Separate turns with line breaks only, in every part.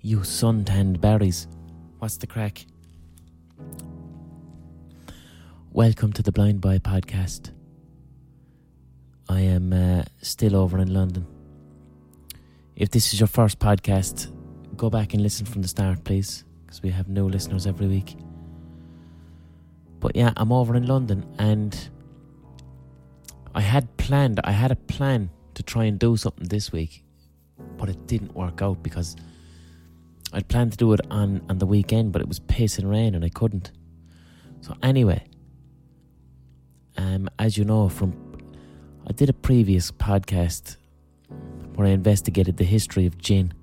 You suntanned berries. What's the crack? Welcome to the Blind Boy podcast. I am still over in London. If this is your first podcast, go back and listen from the start, please, because we have new listeners every week. But yeah, I'm over in London, and I had a plan to try and do something this week, but it didn't work out because I'd planned to do it on the weekend, but it was pissing rain and I couldn't. So anyway, as you know, I did a previous podcast where I investigated the history of gin,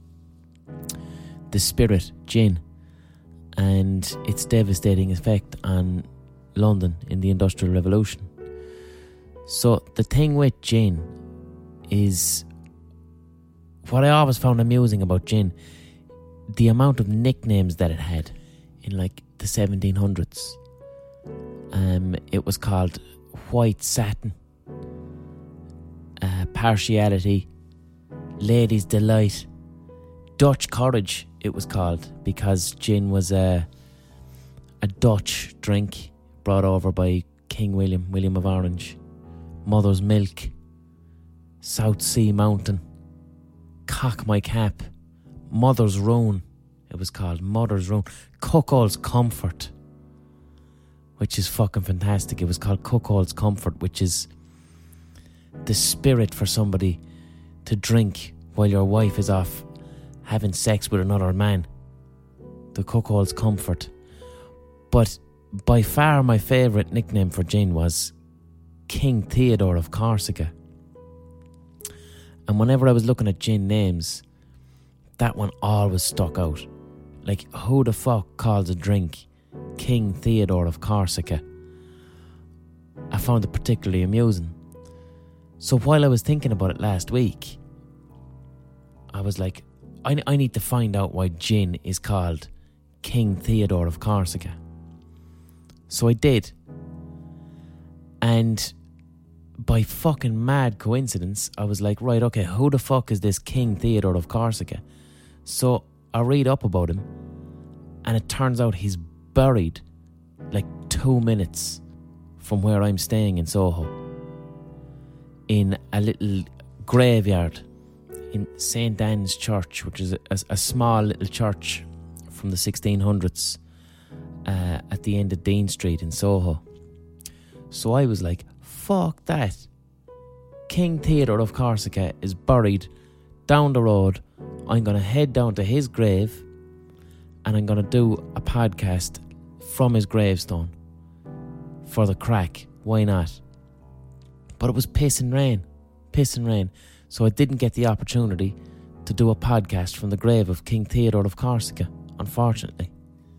the spirit gin, and its devastating effect on London in the Industrial Revolution. So the thing with gin is, what I always found amusing about gin, the amount of nicknames that it had in like the 1700s. It was called White Satin, Partiality, Lady's Delight, Dutch Courage it was called, because gin was a Dutch drink brought over by King William of Orange. Mother's Milk, South Sea Mountain, Cock My Cap, Mother's Ruin, it was called, Mother's Ruin. Cuckold's Comfort, which is fucking fantastic. It was called Cuckold's Comfort, which is the spirit for somebody to drink while your wife is off having sex with another man. The Cuckold's Comfort. But by far my favourite nickname for gin was King Theodore of Corsica. And whenever I was looking at gin names, that one always stuck out. Like, who the fuck calls a drink King Theodore of Corsica? I found it particularly amusing. So while I was thinking about it last week, I was like, I need to find out why gin is called King Theodore of Corsica. So I did. And by fucking mad coincidence, I was like, right, okay, who the fuck is this King Theodore of Corsica? So I read up about him, and it turns out he's buried like 2 minutes from where I'm staying in Soho, in a little graveyard in St. Anne's Church, which is a small little church from the 1600s at the end of Dean Street in Soho. So I was like, fuck that. King Theodore of Corsica is buried down the road. I'm going to head down to his grave and I'm going to do a podcast from his gravestone for the crack. Why not? But it was pissing rain. So I didn't get the opportunity to do a podcast from the grave of King Theodore of Corsica, unfortunately.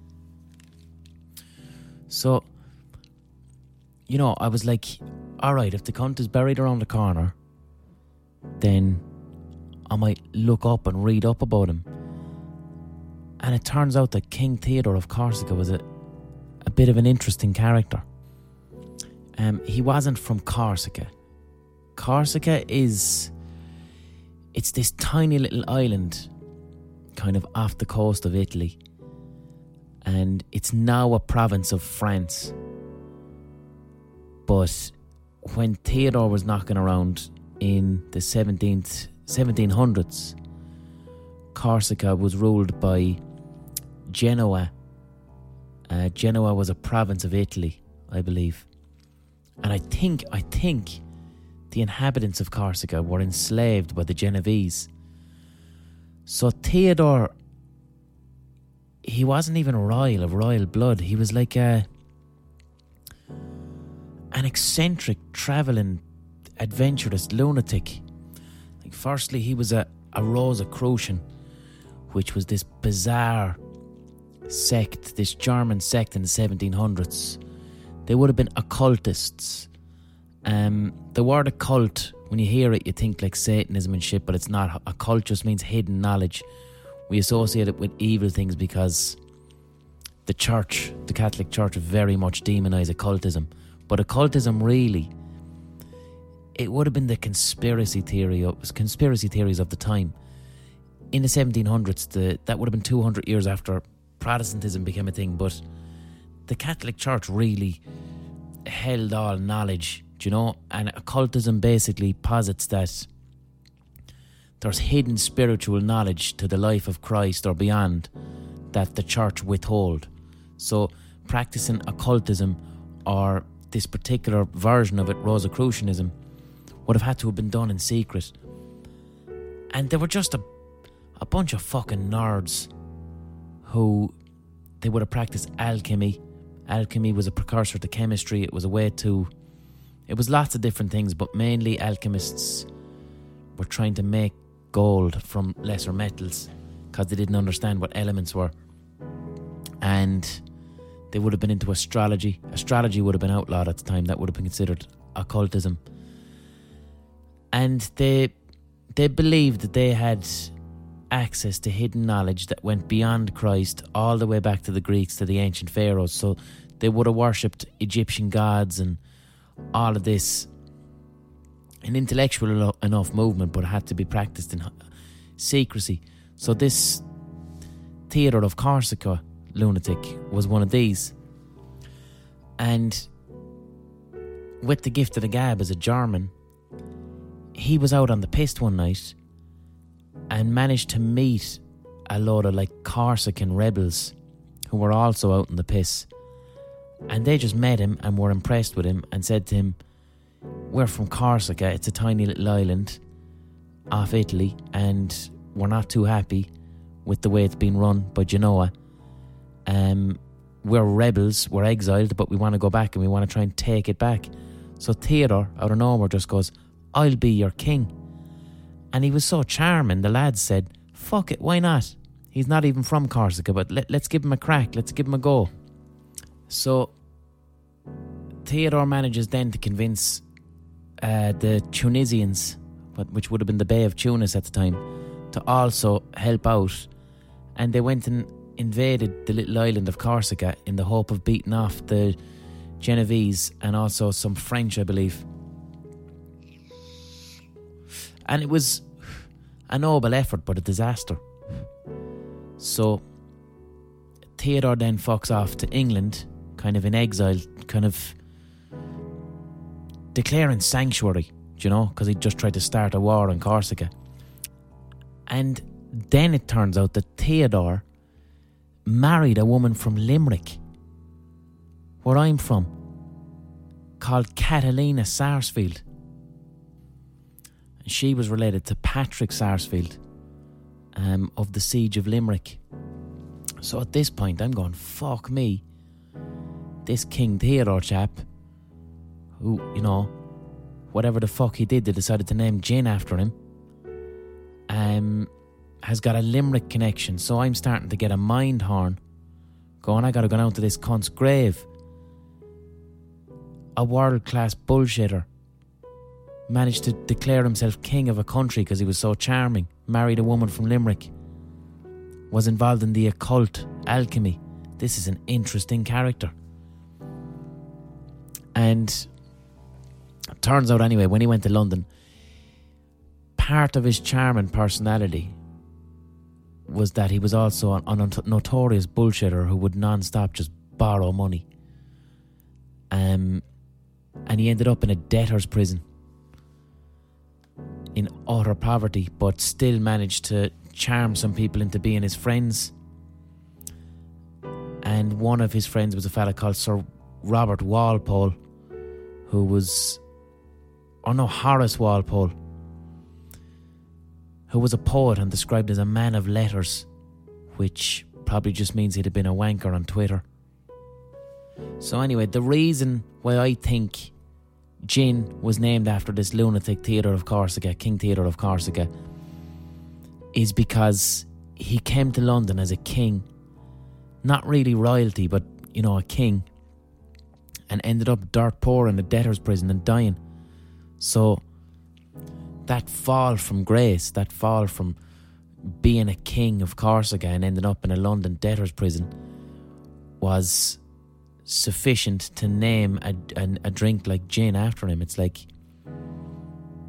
So, you know, I was like, alright, if the cunt is buried around the corner, then I might look up and read up about him. And it turns out that King Theodore of Corsica was a bit of an interesting character. He wasn't from Corsica. Corsica it's this tiny little island kind of off the coast of Italy. And it's now a province of France. But when Theodore was knocking around in the 1700s, Corsica was ruled by Genoa. Genoa was a province of Italy, I believe. And I think the inhabitants of Corsica were enslaved by the Genovese. So Theodore, he wasn't even royal of royal blood. He was like an eccentric, travelling, adventurous lunatic. Like, firstly, he was a Rosicrucian, which was this bizarre sect, this German sect in the 1700s. They would have been occultists. The word occult, when you hear it, you think like Satanism and shit, but it's not. Occult just means hidden knowledge. We associate it with evil things because the church, the Catholic Church, very much demonise occultism. But occultism, really, it would have been the conspiracy theories of the time. in the 1700s, that would have been 200 years after Protestantism became a thing, but the Catholic Church really held all knowledge, do you know? And occultism basically posits that there's hidden spiritual knowledge to the life of Christ or beyond that the church withhold. So practicing occultism, or this particular version of it, Rosicrucianism, would have had to have been done in secret. And they were just a bunch of fucking nerds who, they would have practiced alchemy. Alchemy was a precursor to chemistry. It was a way to... It was lots of different things, but mainly alchemists were trying to make gold from lesser metals because they didn't understand what elements were. And they would have been into astrology. Astrology would have been outlawed at the time. That would have been considered occultism. And they believed that they had access to hidden knowledge that went beyond Christ all the way back to the Greeks, to the ancient pharaohs. So they would have worshipped Egyptian gods and all of this. An intellectual enough movement, but it had to be practiced in secrecy. So this Theodore of Corsica lunatic was one of these. And with the gift of the gab as a German, he was out on the piste one night and managed to meet a load of like Corsican rebels who were also out in the piss. And they just met him and were impressed with him and said to him, "We're from Corsica, it's a tiny little island off Italy, and we're not too happy with the way it's been run by Genoa. We're rebels, we're exiled, but we want to go back and we want to try and take it back." So Theodore, out of nowhere, just goes, "I'll be your king." And he was so charming, the lads said, "Fuck it, why not? He's not even from Corsica, but let's give him a crack, let's give him a go." So Theodore manages then to convince the Tunisians, which would have been the Bay of Tunis at the time, to also help out. And they went and invaded the little island of Corsica in the hope of beating off the Genovese and also some French, I believe. And it was a noble effort, but a disaster. So Theodore then fucks off to England, kind of in exile, kind of declaring sanctuary, do you know, because he just tried to start a war on Corsica. And then it turns out that Theodore married a woman from Limerick, where I'm from, called Catalina Sarsfield. And she was related to Patrick Sarsfield of the Siege of Limerick. So at this point I'm going, fuck me, this King Theodore chap, who, you know, whatever the fuck he did, they decided to name gin after him, has got a Limerick connection. So I'm starting to get a mind horn going, I gotta go down to this cunt's grave. A world-class bullshitter managed to declare himself king of a country because he was so charming, married a woman from Limerick, was involved in the occult, alchemy. This is an interesting character. And it turns out anyway, when he went to London, part of his charm and personality was that he was also a notorious bullshitter who would non-stop just borrow money. And he ended up in a debtor's prison in utter poverty, but still managed to charm some people into being his friends. And one of his friends was a fella called Sir Robert Walpole, who was, Horace Walpole, who was a poet and described as a man of letters, which probably just means he'd have been a wanker on Twitter. So anyway, the reason why I think gin was named after this lunatic Theodore of Corsica, King Theodore of Corsica, is because he came to London as a king, not really royalty, but, you know, a king, and ended up dirt poor in a debtor's prison and dying. So that fall from grace, that fall from being a king of Corsica and ending up in a London debtor's prison, was sufficient to name a drink like gin after him. It's like,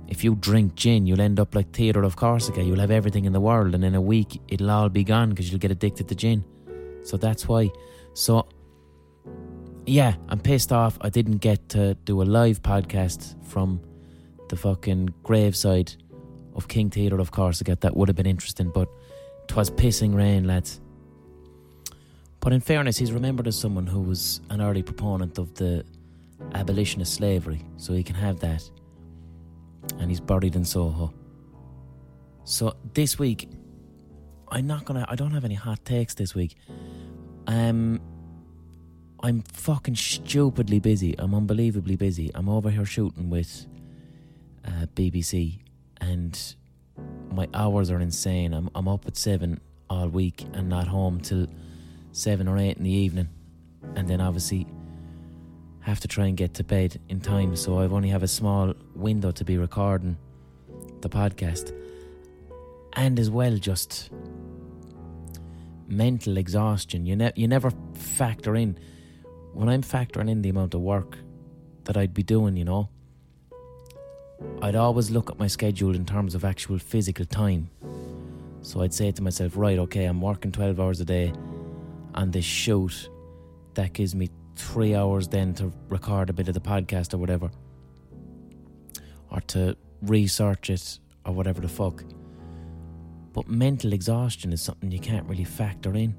if you drink gin, you'll end up like Theodore of Corsica. You'll have everything in the world, and in a week it'll all be gone because you'll get addicted to gin. So that's why. So yeah, I'm pissed off I didn't get to do a live podcast from the fucking graveside of King Theodore of Corsica. That would have been interesting, but 'twas pissing rain, lads. But in fairness, he's remembered as someone who was an early proponent of the abolition of slavery, so he can have that. And he's buried in Soho. So this week, I don't have any hot takes this week. I'm fucking stupidly busy. I'm unbelievably busy. I'm over here shooting with BBC, and my hours are insane. I'm up at 7 all week and not home till 7 or 8 in the evening, and then obviously have to try and get to bed in time, so I've only have a small window to be recording the podcast. And as well, just mental exhaustion. You never factor in, when I'm factoring in the amount of work that I'd be doing, you know, I'd always look at my schedule in terms of actual physical time. So I'd say to myself, right, okay, I'm working 12 hours a day on this shoot. That gives me 3 hours then to record a bit of the podcast or whatever, or to research it or whatever the fuck. But mental exhaustion is something you can't really factor in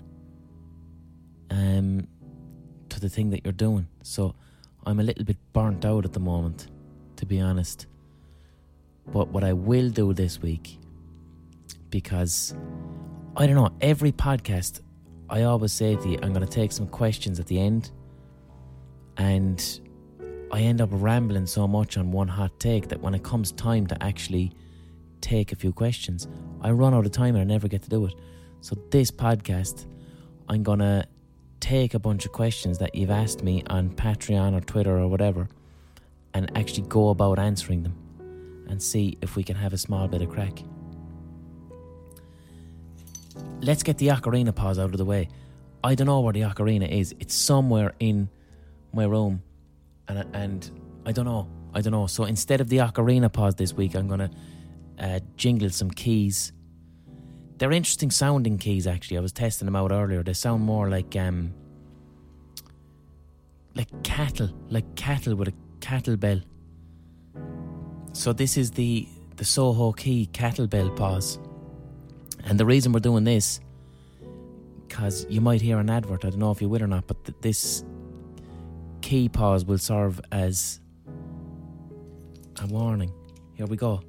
to the thing that you're doing. So I'm a little bit burnt out at the moment, to be honest. But what I will do this week, because I don't know, every podcast I always say to you, I'm going to take some questions at the end, and I end up rambling so much on one hot take that when it comes time to actually take a few questions, I run out of time and I never get to do it. So this podcast, I'm going to take a bunch of questions that you've asked me on Patreon or Twitter or whatever, and actually go about answering them and see if we can have a small bit of crack. Let's get the ocarina pause out of the way. I don't know where the ocarina is. It's somewhere in my room, and I don't know. So instead of the ocarina pause this week, I'm going to jingle some keys. They're interesting sounding keys, actually. I was testing them out earlier. They sound more like cattle with a cattle bell. So this is the Soho Key cattle bell pause. And the reason we're doing this, because you might hear an advert, I don't know if you will or not, but this key pause will serve as a warning. Here we go.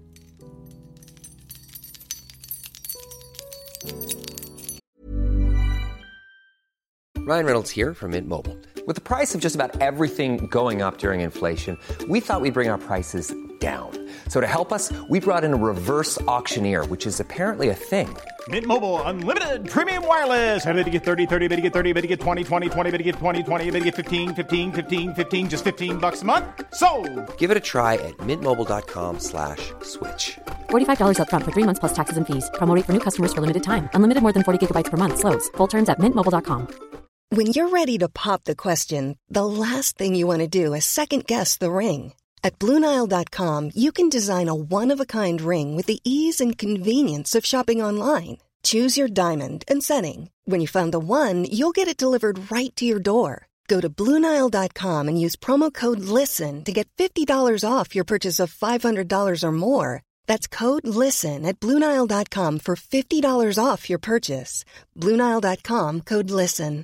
Ryan Reynolds here from Mint Mobile. With the price of just about everything going up during inflation, we thought we'd bring our prices down. So to help us, we brought in a reverse auctioneer, which is apparently a thing.
Mint Mobile Unlimited Premium Wireless. How to get 30, 30, bit to get 30, bit to get 20, 20, 20, bit to get 20, 20, bit to get 15, 15, 15, 15, just $15 a month? Sold!
Give it a try at mintmobile.com/switch.
$45 up front for 3 months plus taxes and fees. Promo rate for new customers for limited time. Unlimited more than 40 gigabytes per month. Slows full terms at mintmobile.com.
When you're ready to pop the question, the last thing you want to do is second-guess the ring. At BlueNile.com, you can design a one-of-a-kind ring with the ease and convenience of shopping online. Choose your diamond and setting. When you find the one, you'll get it delivered right to your door. Go to BlueNile.com and use promo code LISTEN to get $50 off your purchase of $500 or more. That's code LISTEN at BlueNile.com for $50 off your purchase. BlueNile.com, code LISTEN.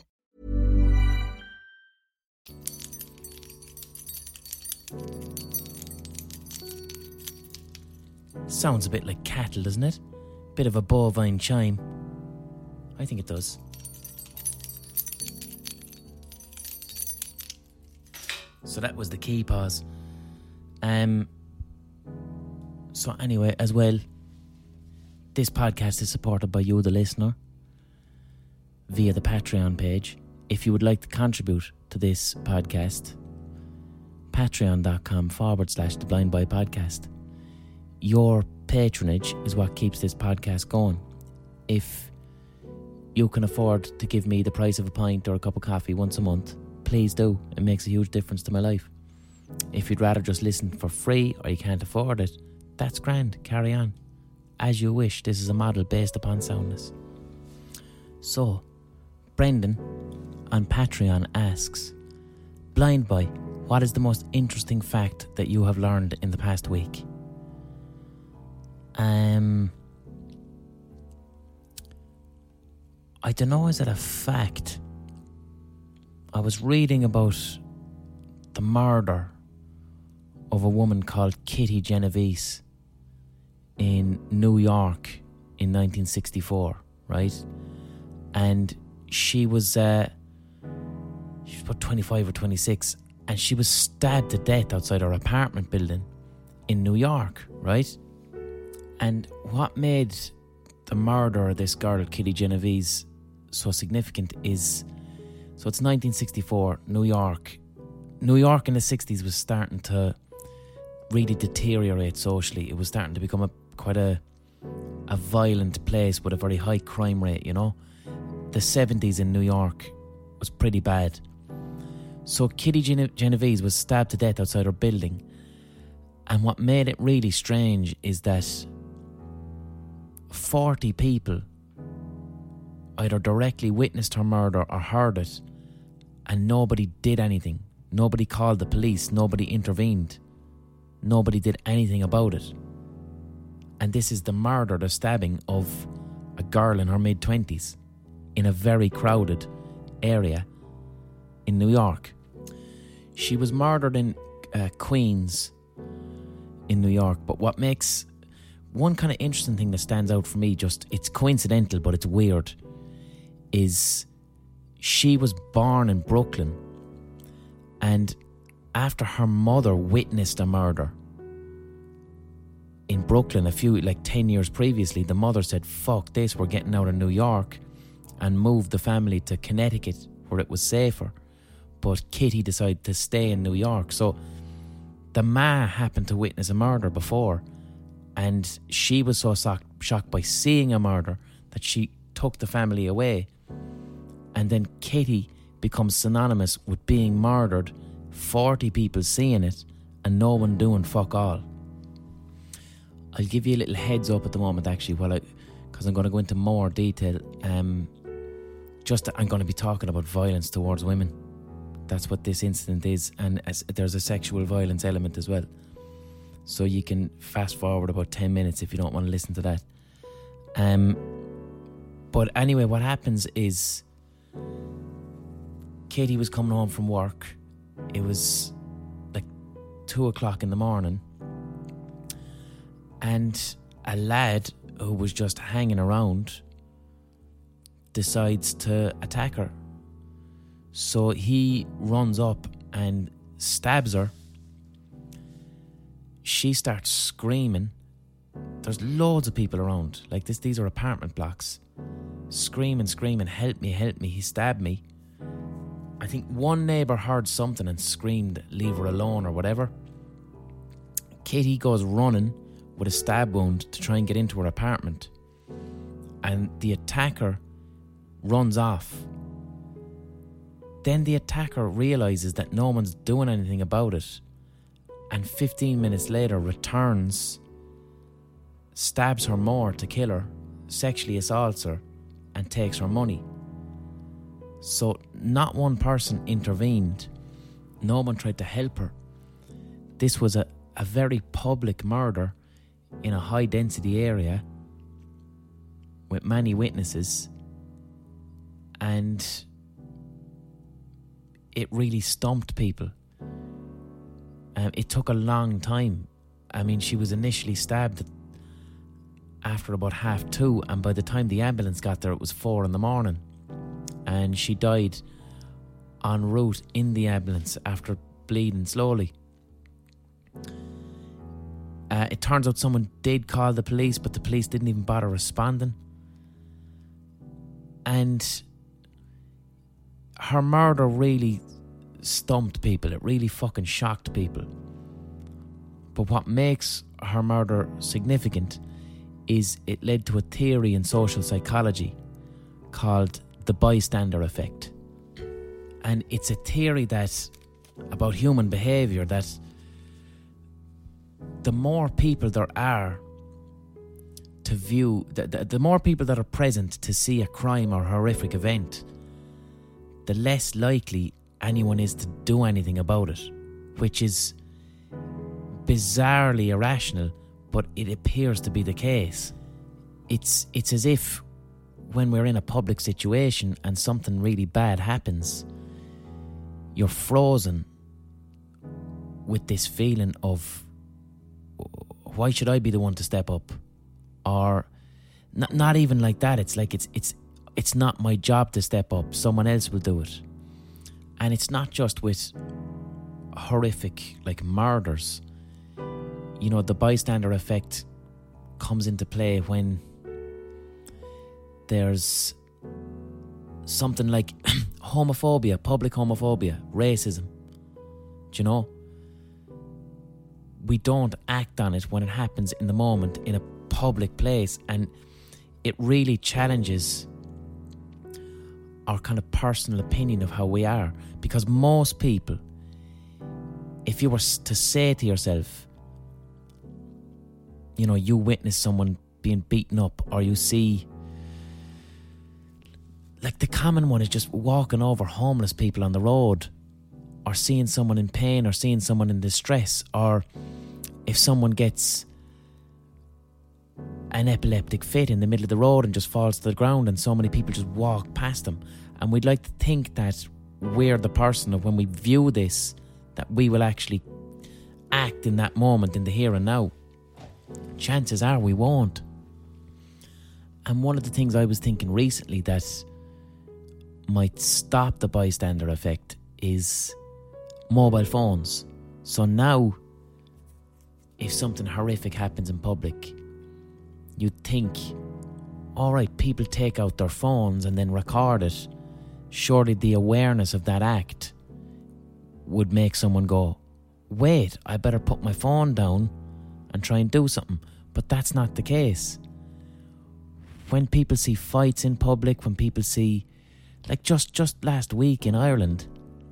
Sounds a bit like cattle, doesn't it? Bit of a bovine chime. I think it does. So that was the key pause. So anyway, as well, this podcast is supported by you, the listener, via the Patreon page. If you would like to contribute to this podcast, patreon.com/The Blind Boy Podcast. Your patronage is what keeps this podcast going. If you can afford to give me the price of a pint or a cup of coffee once a month, please do. It makes a huge difference to my life. If you'd rather just listen for free or you can't afford it, that's grand, carry on. As you wish, this is a model based upon soundness. So, Brendan on Patreon asks, Blind Boy, what is the most interesting fact that you have learned in the past week? I don't know, is it a fact? I was reading about the murder of a woman called Kitty Genovese in New York in 1964, right? And she was about 25 or 26, and she was stabbed to death outside her apartment building in New York, right? And what made the murder of this girl, Kitty Genovese, so significant is, so it's 1964, New York. New York in the 60s was starting to really deteriorate socially. It was starting to become quite a violent place with a very high crime rate, you know. The 70s in New York was pretty bad. So Kitty Genovese was stabbed to death outside her building. And what made it really strange is that 40 people either directly witnessed her murder or heard it, and nobody did anything. Nobody called the police, nobody intervened, nobody did anything about it. And this is the murder, the stabbing of a girl in her mid-20s in a very crowded area in New York. She was murdered in Queens in New York, but what makes one kind of interesting thing that stands out for me, just it's coincidental but it's weird, is she was born in Brooklyn, and after her mother witnessed a murder in Brooklyn 10 years previously, the mother said, fuck this, we're getting out of New York, and moved the family to Connecticut where it was safer. But Kitty decided to stay in New York. So the ma happened to witness a murder before, and she was so shocked by seeing a murder that she took the family away. And then Kitty becomes synonymous with being murdered, 40 people seeing it, and no one doing fuck all. I'll give you a little heads up at the moment, actually, because I'm going to go into more detail. I'm going to be talking about violence towards women. That's what this incident is, and there's a sexual violence element as well. So you can fast forward about 10 minutes if you don't want to listen to that. But anyway, what happens is Katie was coming home from work. It was like 2 o'clock in the morning, and a lad who was just hanging around decides to attack her. So he runs up and stabs her. She starts screaming. There's loads of people around. Like this, these are apartment blocks. Screaming, help me, he stabbed me. I think one neighbour heard something and screamed, leave her alone or whatever. Katie goes running with a stab wound to try and get into her apartment. And the attacker runs off. Then the attacker realises that no one's doing anything about it, and 15 minutes later returns, stabs her more to kill her, sexually assaults her, and takes her money. So not one person intervened. No one tried to help her. This was a very public murder in a high density area with many witnesses, and it really stumped people. It took a long time. I mean, she was initially stabbed after about 2:30, and by the time the ambulance got there it was 4 a.m, and she died en route in the ambulance after bleeding slowly. It turns out someone did call the police, but the police didn't even bother responding. And her murder really stumped people. It really fucking shocked people. But what makes her murder significant is it led to a theory in social psychology called the bystander effect. And it's a theory about human behaviour, that the more people there are to view, the more people that are present to see a crime or horrific event, the less likely anyone is to do anything about it, which is bizarrely irrational, but it appears to be the case. It's as if when we're in a public situation and something really bad happens, you're frozen with this feeling of, why should I be the one to step up? Or not even like that. It's like it's not my job to step up. Someone else will do it. And it's not just with horrific like murders. You know, the bystander effect comes into play when there's something like homophobia, public homophobia, racism. Do you know? We don't act on it when it happens in the moment in a public place, and it really challenges our kind of personal opinion of how we are. Because most people, if you were to say to yourself, you know, you witness someone being beaten up, or you see, like the common one is just walking over homeless people on the road, or seeing someone in pain, or seeing someone in distress, or if someone gets an epileptic fit in the middle of the road and just falls to the ground, and so many people just walk past them. And we'd like to think that we're the person of, when we view this, that we will actually act in that moment, in the here and now. Chances are we won't. And one of the things I was thinking recently that might stop the bystander effect is mobile phones. So now, if something horrific happens in public, you'd think, alright, people take out their phones and then record it. Surely the awareness of that act would make someone go, wait, I better put my phone down and try and do something. But that's not the case. When people see fights in public, when people see, like just last week in Ireland,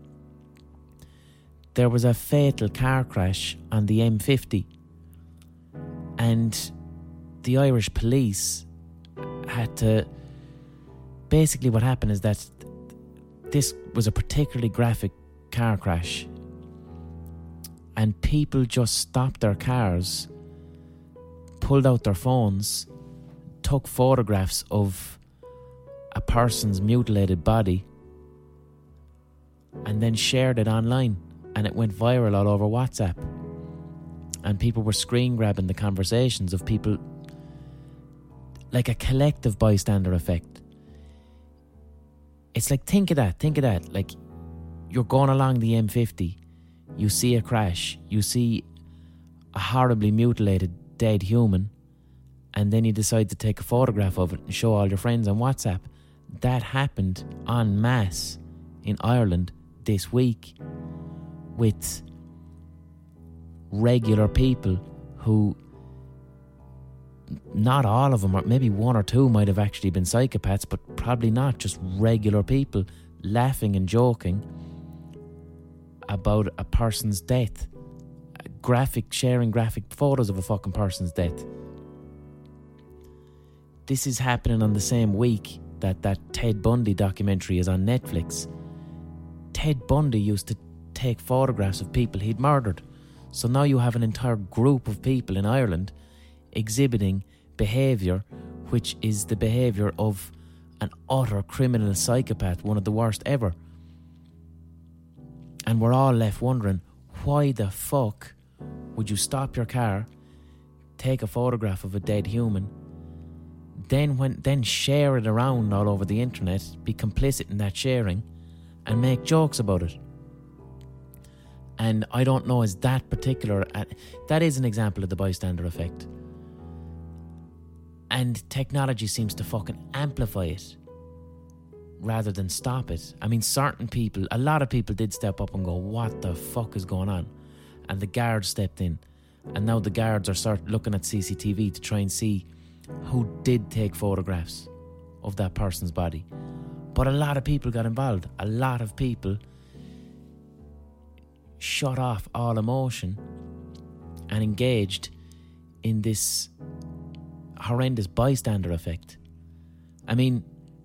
there was a fatal car crash on the M50, and the Irish police had to, basically what happened is that this was a particularly graphic car crash, and people just stopped their cars, pulled out their phones, took photographs of a person's mutilated body, and then shared it online, and it went viral all over WhatsApp. And people were screen grabbing the conversations of people, like a collective bystander effect. It's like, think of that. Like, you're going along the M50, you see a crash, you see a horribly mutilated dead human, and then you decide to take a photograph of it and show all your friends on WhatsApp. That happened en masse in Ireland this week, with regular people who, not all of them, or maybe one or two might have actually been psychopaths, but probably not, just regular people laughing and joking about a person's death, sharing graphic photos of a fucking person's death. This is happening on the same week that Ted Bundy documentary is on Netflix. Ted Bundy used to take photographs of people he'd murdered. So now you have an entire group of people in Ireland exhibiting behaviour which is the behaviour of an utter criminal psychopath, one of the worst ever. And we're all left wondering, why the fuck would you stop your car, take a photograph of a dead human, then share it around all over the internet, be complicit in that sharing, and make jokes about it? And I don't know, is that particular... that is an example of the bystander effect. And technology seems to fucking amplify it rather than stop it. I mean, certain people, a lot of people did step up and go, what the fuck is going on? And the guards stepped in. And now the guards are looking at CCTV to try and see who did take photographs of that person's body. But a lot of people got involved. A lot of people shut off all emotion and engaged in this horrendous bystander effect. I mean,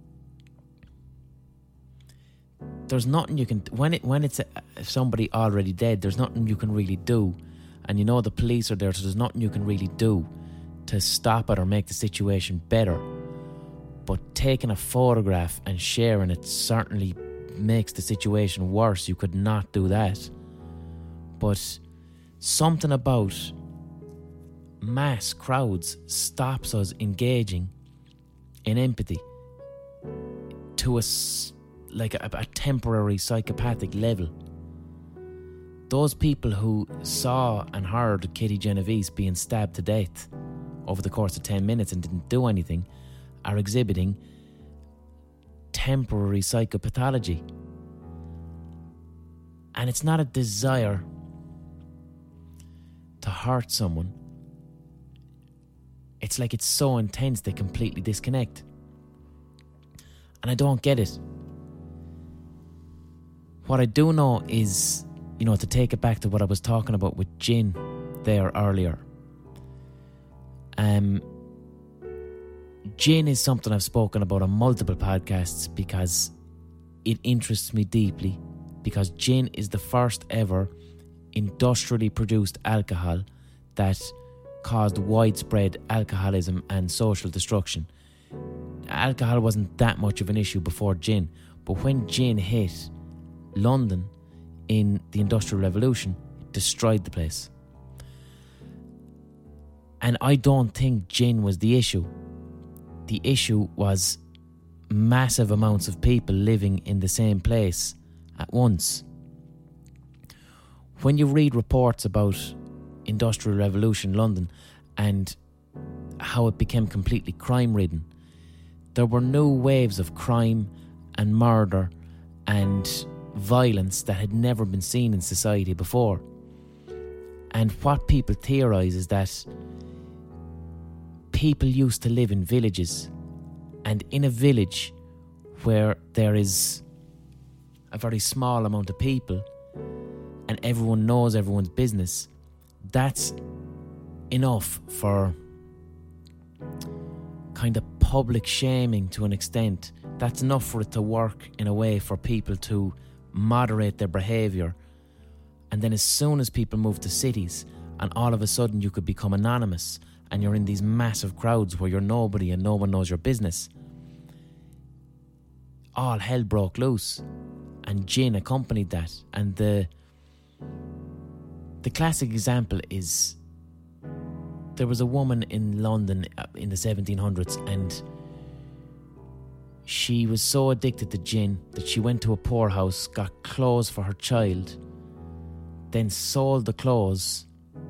there's nothing you can... When it's somebody already dead, there's nothing you can really do. And you know the police are there, so there's nothing you can really do to stop it or make the situation better. But taking a photograph and sharing it certainly makes the situation worse. You could not do that. But something about mass crowds stops us engaging in empathy to a temporary psychopathic level. Those people who saw and heard Kitty Genovese being stabbed to death over the course of 10 minutes and didn't do anything are exhibiting temporary psychopathology. And it's not a desire to hurt someone. It's like it's so intense they completely disconnect. And I don't get it. What I do know is, to take it back to what I was talking about with gin there earlier. Gin is something I've spoken about on multiple podcasts because it interests me deeply, because gin is the first ever industrially produced alcohol that caused widespread alcoholism and social destruction. Alcohol wasn't that much of an issue before gin, but when gin hit London in the Industrial Revolution, it destroyed the place. And I don't think gin was the issue. The issue was massive amounts of people living in the same place at once. When you read reports about Industrial Revolution London and how it became completely crime-ridden, there were new waves of crime and murder and violence that had never been seen in society before. And what people theorise is that people used to live in villages, and in a village where there is a very small amount of people and everyone knows everyone's business, that's enough for kind of public shaming to an extent. That's enough for it to work in a way for people to moderate their behaviour. And then as soon as people move to cities and all of a sudden you could become anonymous and you're in these massive crowds where you're nobody and no one knows your business, all hell broke loose. And gin accompanied that. And the classic example is, there was a woman in London in the 1700s, and she was so addicted to gin that she went to a poorhouse, got clothes for her child, then sold the clothes,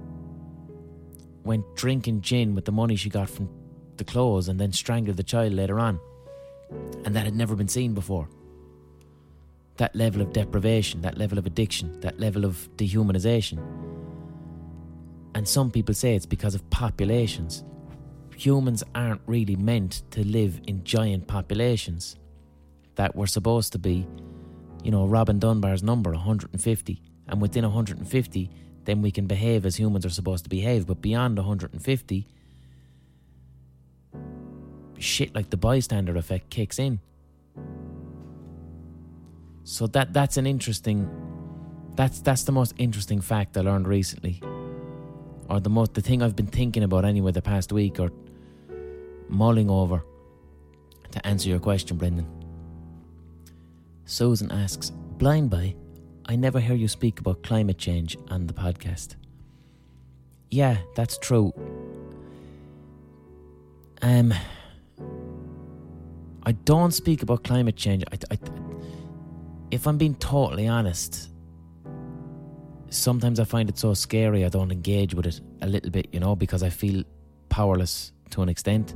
went drinking gin with the money she got from the clothes, and then strangled the child later on. And that had never been seen before. That level of deprivation, that level of addiction, that level of dehumanization. And some people say it's because of populations. Humans aren't really meant to live in giant populations. That we're supposed to be, Robin Dunbar's number, 150. And within 150, then we can behave as humans are supposed to behave. But beyond 150, shit like the bystander effect kicks in. So that's an interesting... That's the most interesting fact I learned recently. Or the thing I've been thinking about anyway the past week, or mulling over, to answer your question, Brendan. Susan asks, Blind Boy, I never hear you speak about climate change on the podcast. Yeah, that's true. I don't speak about climate change. If I'm being totally honest, sometimes I find it so scary I don't engage with it a little bit, because I feel powerless to an extent.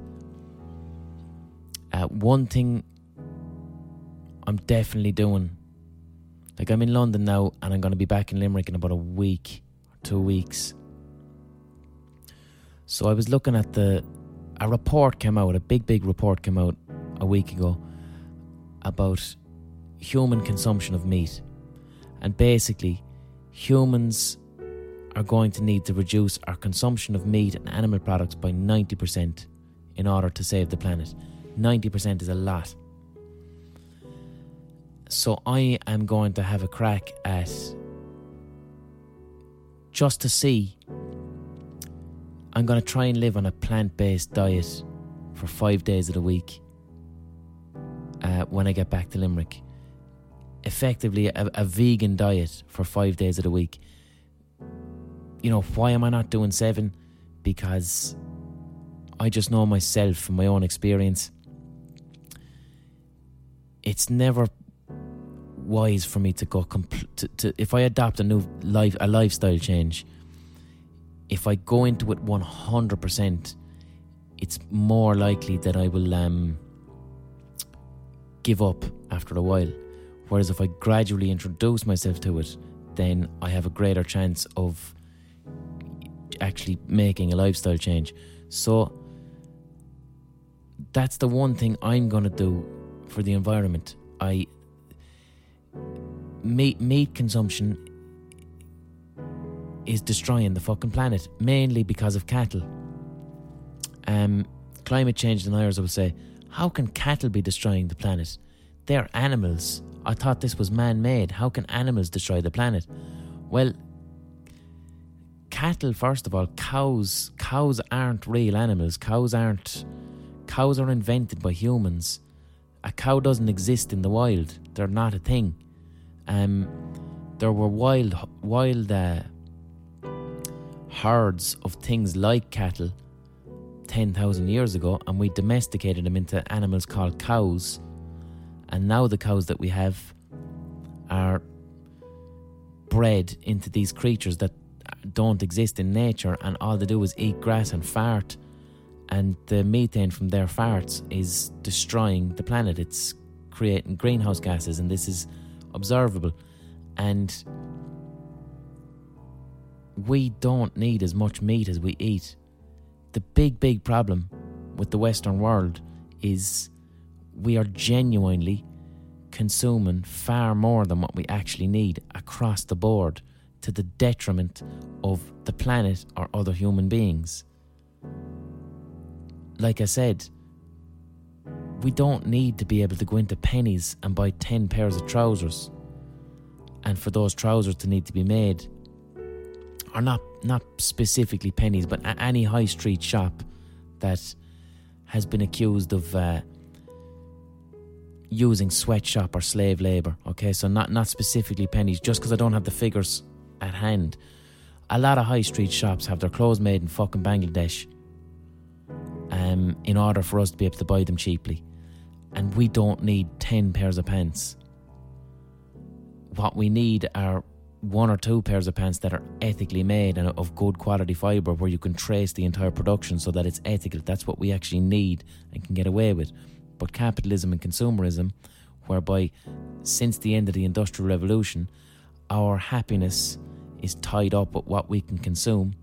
One thing I'm definitely doing, like I'm in London now and I'm going to be back in Limerick in about a week or 2 weeks. So I was looking at a report came out, a big report came out a week ago about human consumption of meat. And basically, humans are going to need to reduce our consumption of meat and animal products by 90% in order to save the planet. 90% is a lot. So I am going to have a crack at, just to see, I'm going to try and live on a plant-based diet for 5 days of the week when I get back to Limerick. Effectively a vegan diet for 5 days of the week. You know, why am I not doing 7? Because I just know myself from my own experience. It's never wise for me to go if I adopt a lifestyle change. If I go into it 100%, it's more likely that I will give up after a while. Whereas if I gradually introduce myself to it, then I have a greater chance of actually making a lifestyle change. So that's the one thing I'm going to do for the environment. Meat consumption is destroying the fucking planet, mainly because of cattle. Climate change deniers will say, how can cattle be destroying the planet? They're animals. I thought this was man-made. How can animals destroy the planet? Well, cattle, first of all, cows aren't real animals. Cows are invented by humans. A cow doesn't exist in the wild. They're not a thing. There were wild herds of things like cattle 10,000 years ago, and we domesticated them into animals called cows. And now the cows that we have are bred into these creatures that don't exist in nature, and all they do is eat grass and fart, and the methane from their farts is destroying the planet. It's creating greenhouse gases, and this is observable. And we don't need as much meat as we eat. The big problem with the Western world is we are genuinely consuming far more than what we actually need across the board, to the detriment of the planet or other human beings. Like I said, we don't need to be able to go into Pennies and buy 10 pairs of trousers, and for those trousers to need to be made, or not specifically Pennies, but any high street shop that has been accused of using sweatshop or slave labour. Okay, so not specifically Pennies, just because I don't have the figures at hand. A lot of high street shops have their clothes made in fucking Bangladesh in order for us to be able to buy them cheaply. And we don't need 10 pairs of pants. What we need are 1 or 2 pairs of pants that are ethically made and of good quality fibre, where you can trace the entire production so that it's ethical. That's what we actually need and can get away with. But capitalism and consumerism, whereby since the end of the Industrial Revolution, our happiness is tied up with what we can consume.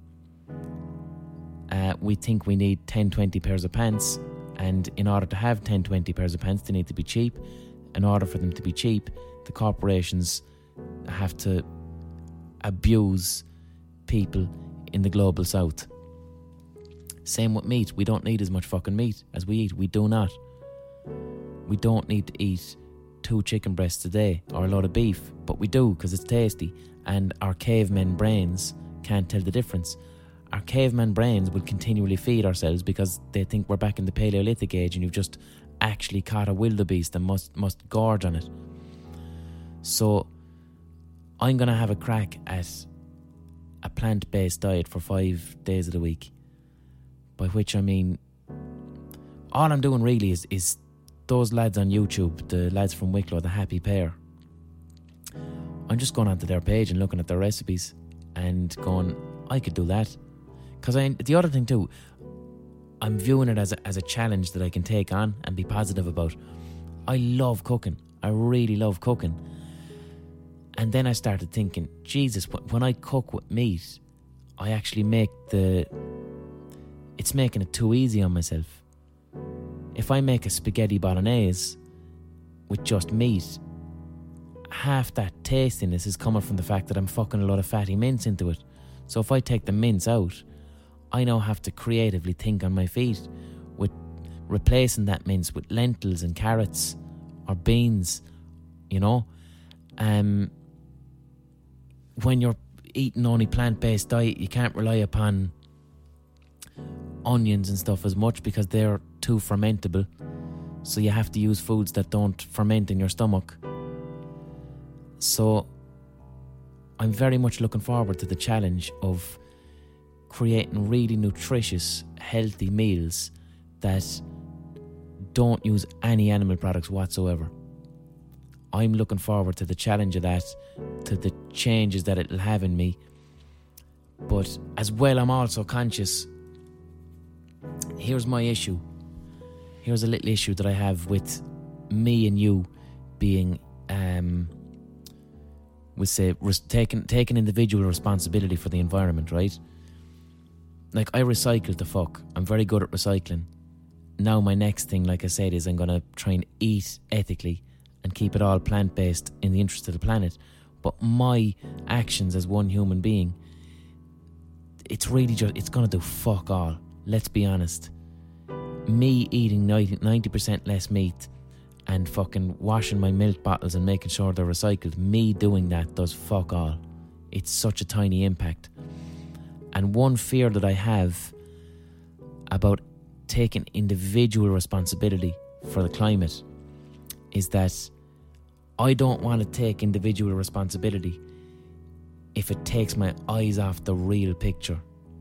We think we need 10-20 pairs of pants, and in order to have 10-20 pairs of pants, they need to be cheap. In order for them to be cheap, the corporations have to abuse people in the global south. Same with meat. We don't need as much fucking meat as we eat. We do not. We don't need to eat 2 chicken breasts a day or a lot of beef, but we do because it's tasty, and our cavemen brains can't tell the difference. Our caveman brains will continually feed ourselves because they think we're back in the Paleolithic age and you've just actually caught a wildebeest and must gorge on it. So I'm going to have a crack at a plant-based diet for 5 days of the week, by which I mean all I'm doing really is those lads on YouTube, the lads from Wicklow, the Happy Pair. I'm just going onto their page and looking at their recipes and going, I could do that. Because the other thing too, I'm viewing it as a challenge that I can take on and be positive about. I love cooking. I really love cooking. And then I started thinking, Jesus, when I cook with meat, I actually it's making it too easy on myself. If I make a spaghetti bolognese with just meat, half that tastiness is coming from the fact that I'm fucking a lot of fatty mince into it. So if I take the mince out, I now have to creatively think on my feet with replacing that mince with lentils and carrots or beans, you know. When you're eating only plant-based diet, you can't rely upon onions and stuff as much because they're too fermentable. So you have to use foods that don't ferment in your stomach. So I'm very much looking forward to the challenge of creating really nutritious, healthy meals that don't use any animal products whatsoever. I'm looking forward to the challenge of that, to the changes that it'll have in me. But as well, I'm also conscious. Here's my issue. Here's a little issue that I have with me and you being, we say, taking individual responsibility for the environment, right? Like, I recycle the fuck. I'm very good at recycling. Now my next thing, like I said, is I'm going to try and eat ethically and keep it all plant-based in the interest of the planet. But my actions as one human being, it's really just, it's going to do fuck all. Let's be honest. Me eating 90% less meat and fucking washing my milk bottles and making sure they're recycled, me doing that does fuck all. It's such a tiny impact. And one fear that I have about taking individual responsibility for the climate is that I don't want to take individual responsibility if it takes my eyes off the real picture.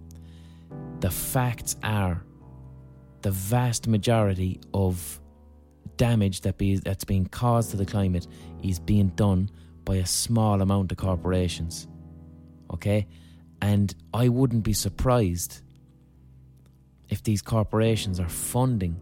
The facts are the vast majority of damage that's being caused to the climate is being done by a small amount of corporations. Okay? And I wouldn't be surprised if these corporations are funding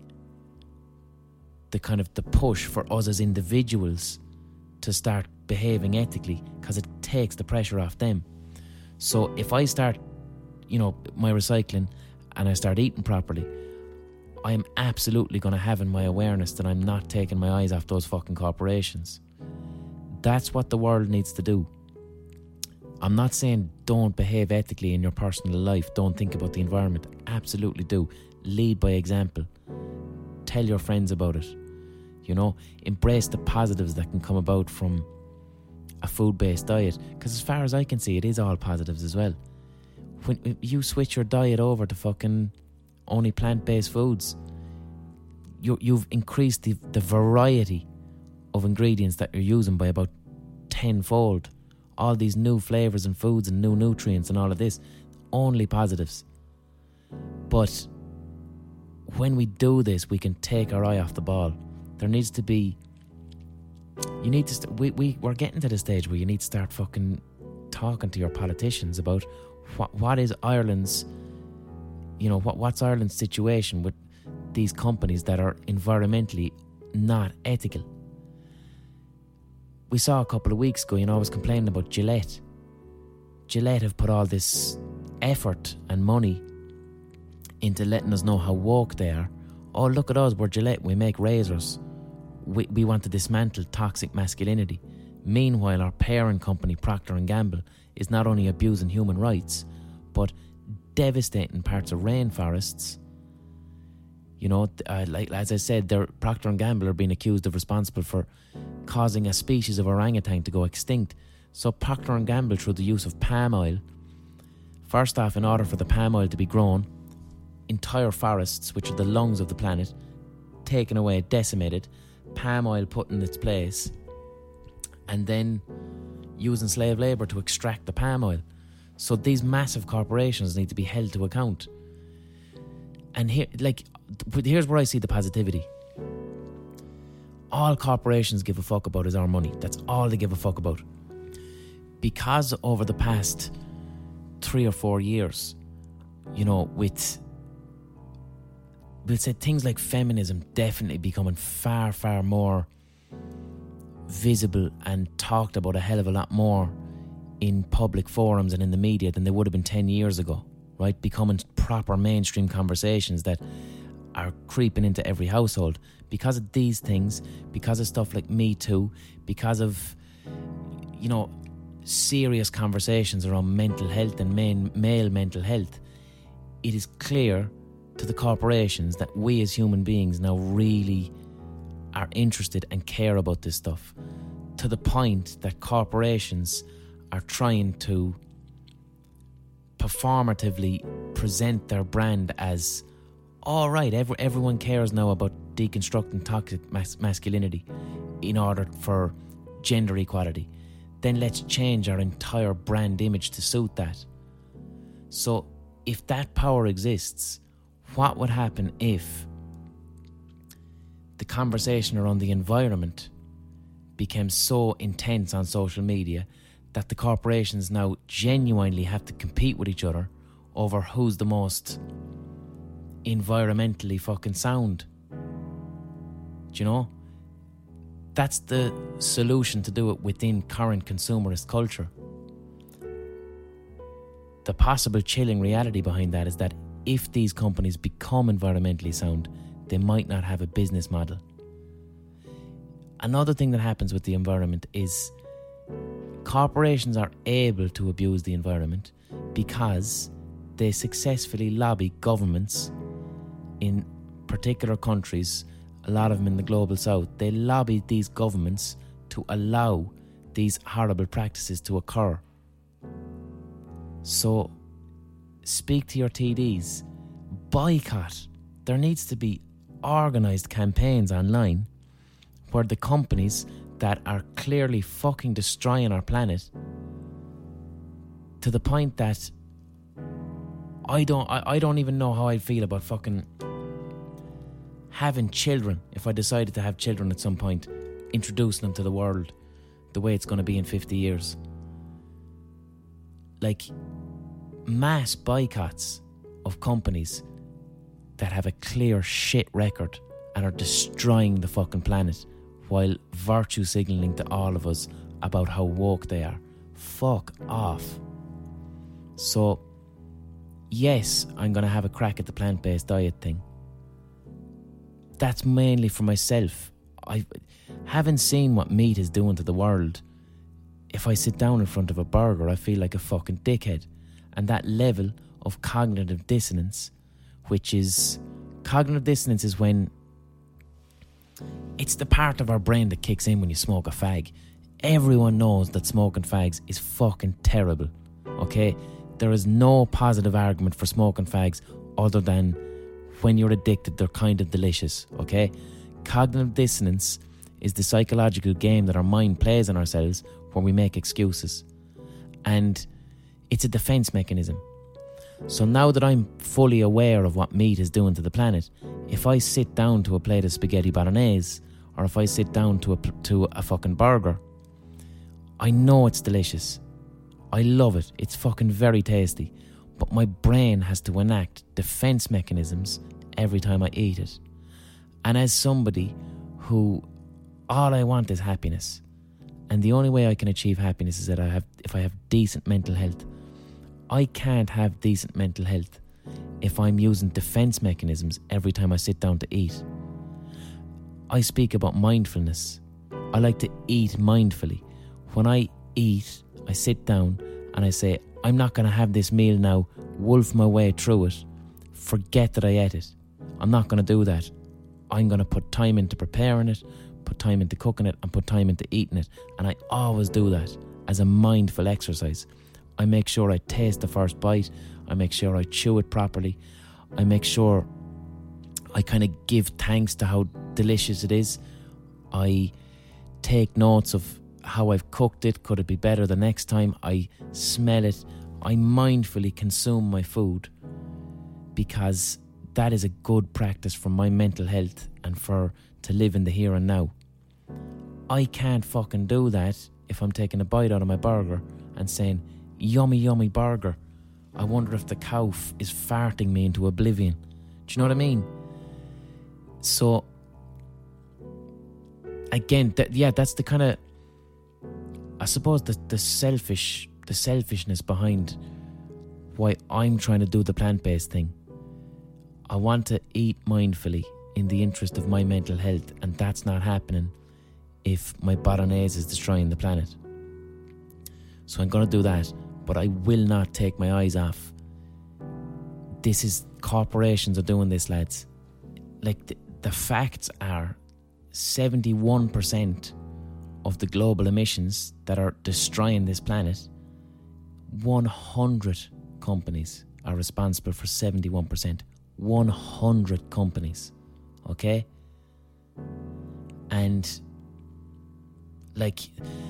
the push for us as individuals to start behaving ethically, because it takes the pressure off them. So if I start, my recycling and I start eating properly, I am absolutely going to have in my awareness that I'm not taking my eyes off those fucking corporations. That's what the world needs to do. I'm not saying don't behave ethically in your personal life, don't think about the environment. Absolutely do. Lead by example. Tell your friends about it. Embrace the positives that can come about from a food-based diet. Because as far as I can see, it is all positives as well. When you switch your diet over to fucking only plant-based foods, you've increased the variety of ingredients that you're using by about 10-fold. All these new flavours and foods and new nutrients and all of this, only positives. But when we do this, we can take our eye off the ball. There needs to be, we're getting to the stage where you need to start fucking talking to your politicians about what is Ireland's, what's Ireland's situation with these companies that are environmentally not ethical. We saw a couple of weeks ago, I was complaining about Gillette. Gillette have put all this effort and money into letting us know how woke they are. Oh, look at us, we're Gillette, we make razors. We want to dismantle toxic masculinity. Meanwhile, our parent company, Procter & Gamble, is not only abusing human rights, but devastating parts of rainforests. As I said, Procter & Gamble are being accused of responsible for causing a species of orangutan to go extinct. So Procter & Gamble, through the use of palm oil, first off, in order for the palm oil to be grown, entire forests, which are the lungs of the planet, taken away, decimated, palm oil put in its place, and then using slave labour to extract the palm oil. So these massive corporations need to be held to account. And here's where I see the positivity. All corporations give a fuck about is our money. That's all they give a fuck about. Because over the past 3 or 4 years, with we'll say things like feminism definitely becoming far, far more visible and talked about a hell of a lot more in public forums and in the media than they would have been 10 years ago, right? Becoming proper mainstream conversations that are creeping into every household. Because of these things, because of stuff like Me Too, because of, serious conversations around mental health and male mental health, it is clear to the corporations that we as human beings now really are interested and care about this stuff, to the point that corporations are trying to performatively present their brand as, all right, everyone cares now about deconstructing toxic masculinity in order for gender equality. Then let's change our entire brand image to suit that. So if that power exists, what would happen if the conversation around the environment became so intense on social media that the corporations now genuinely have to compete with each other over who's the most environmentally fucking sound? Do you know? That's the solution to do it within current consumerist culture. The possible chilling reality behind that is that if these companies become environmentally sound, they might not have a business model. Another thing that happens with the environment is corporations are able to abuse the environment because they successfully lobby governments in particular countries, a lot of them in the global south. They lobby these governments to allow these horrible practices to occur. So speak to your TDs, boycott. There needs to be organised campaigns online where the companies that are clearly fucking destroying our planet, to the point that I don't even know how I'd feel about fucking having children if I decided to have children at some point, introducing them to the world the way it's going to be in 50 years. Like, mass boycotts of companies that have a clear shit record and are destroying the fucking planet while virtue signalling to all of us about how woke they are. Fuck off. So, yes, I'm going to have a crack at the plant-based diet thing. That's mainly for myself. I haven't seen what meat is doing to the world. If I sit down in front of a burger, I feel like a fucking dickhead. And that level of cognitive dissonance, cognitive dissonance is when it's the part of our brain that kicks in when you smoke a fag. Everyone knows that smoking fags is fucking terrible, okay? There is no positive argument for smoking fags other than when you're addicted, they're kind of delicious, okay? Cognitive dissonance is the psychological game that our mind plays on ourselves where we make excuses. And it's a defense mechanism. So now that I'm fully aware of what meat is doing to the planet, if I sit down to a plate of spaghetti bolognese, or if I sit down to a fucking burger, I know it's delicious. I love it. It's fucking very tasty. But my brain has to enact defense mechanisms every time I eat it. And as somebody who all I want is happiness, and the only way I can achieve happiness is that if I have decent mental health. I can't have decent mental health if I'm using defense mechanisms every time I sit down to eat. I speak about mindfulness. I like to eat mindfully. When I eat, I sit down and I say, I'm not going to have this meal now, wolf my way through it, forget that I ate it. I'm not going to do that. I'm going to put time into preparing it, put time into cooking it, and put time into eating it. And I always do that as a mindful exercise. I make sure I taste the first bite. I make sure I chew it properly. I make sure I kind of give thanks to how delicious it is. I take notes of how I've cooked it. Could it be better the next time? I smell it. I mindfully consume my food because that is a good practice for my mental health and to live in the here and now. I can't fucking do that if I'm taking a bite out of my burger and saying, yummy, yummy burger. I wonder if the cow is farting me into oblivion. Do you know what I mean? So, again, that's the kind of, I suppose, the selfishness behind why I'm trying to do the plant-based thing. I want to eat mindfully in the interest of my mental health, and that's not happening if my bolognese is destroying the planet. So I'm going to do that. But I will not take my eyes off. This is, corporations are doing this, lads. Like, the facts are 71% of the global emissions that are destroying this planet, 100 companies are responsible for 71%. 100 companies. Okay? And, like,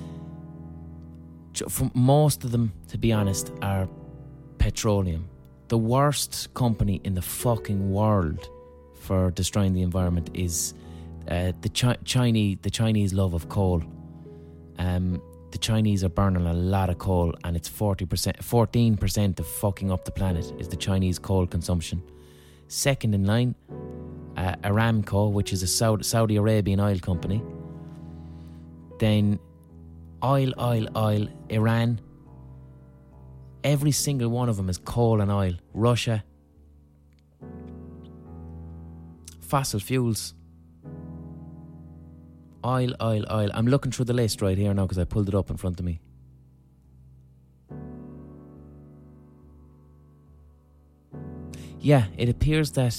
from most of them, to be honest, are petroleum. The worst company in the fucking world for destroying the environment is the Chinese love of coal. The Chinese are burning a lot of coal, and it's 14% of fucking up the planet is the Chinese coal consumption. Second in line, Aramco, which is a Saudi Arabian oil company. Then oil, Iran. Every single one of them is coal and oil. Russia. Fossil fuels. Oil. I'm looking through the list right here now because I pulled it up in front of me. Yeah, it appears that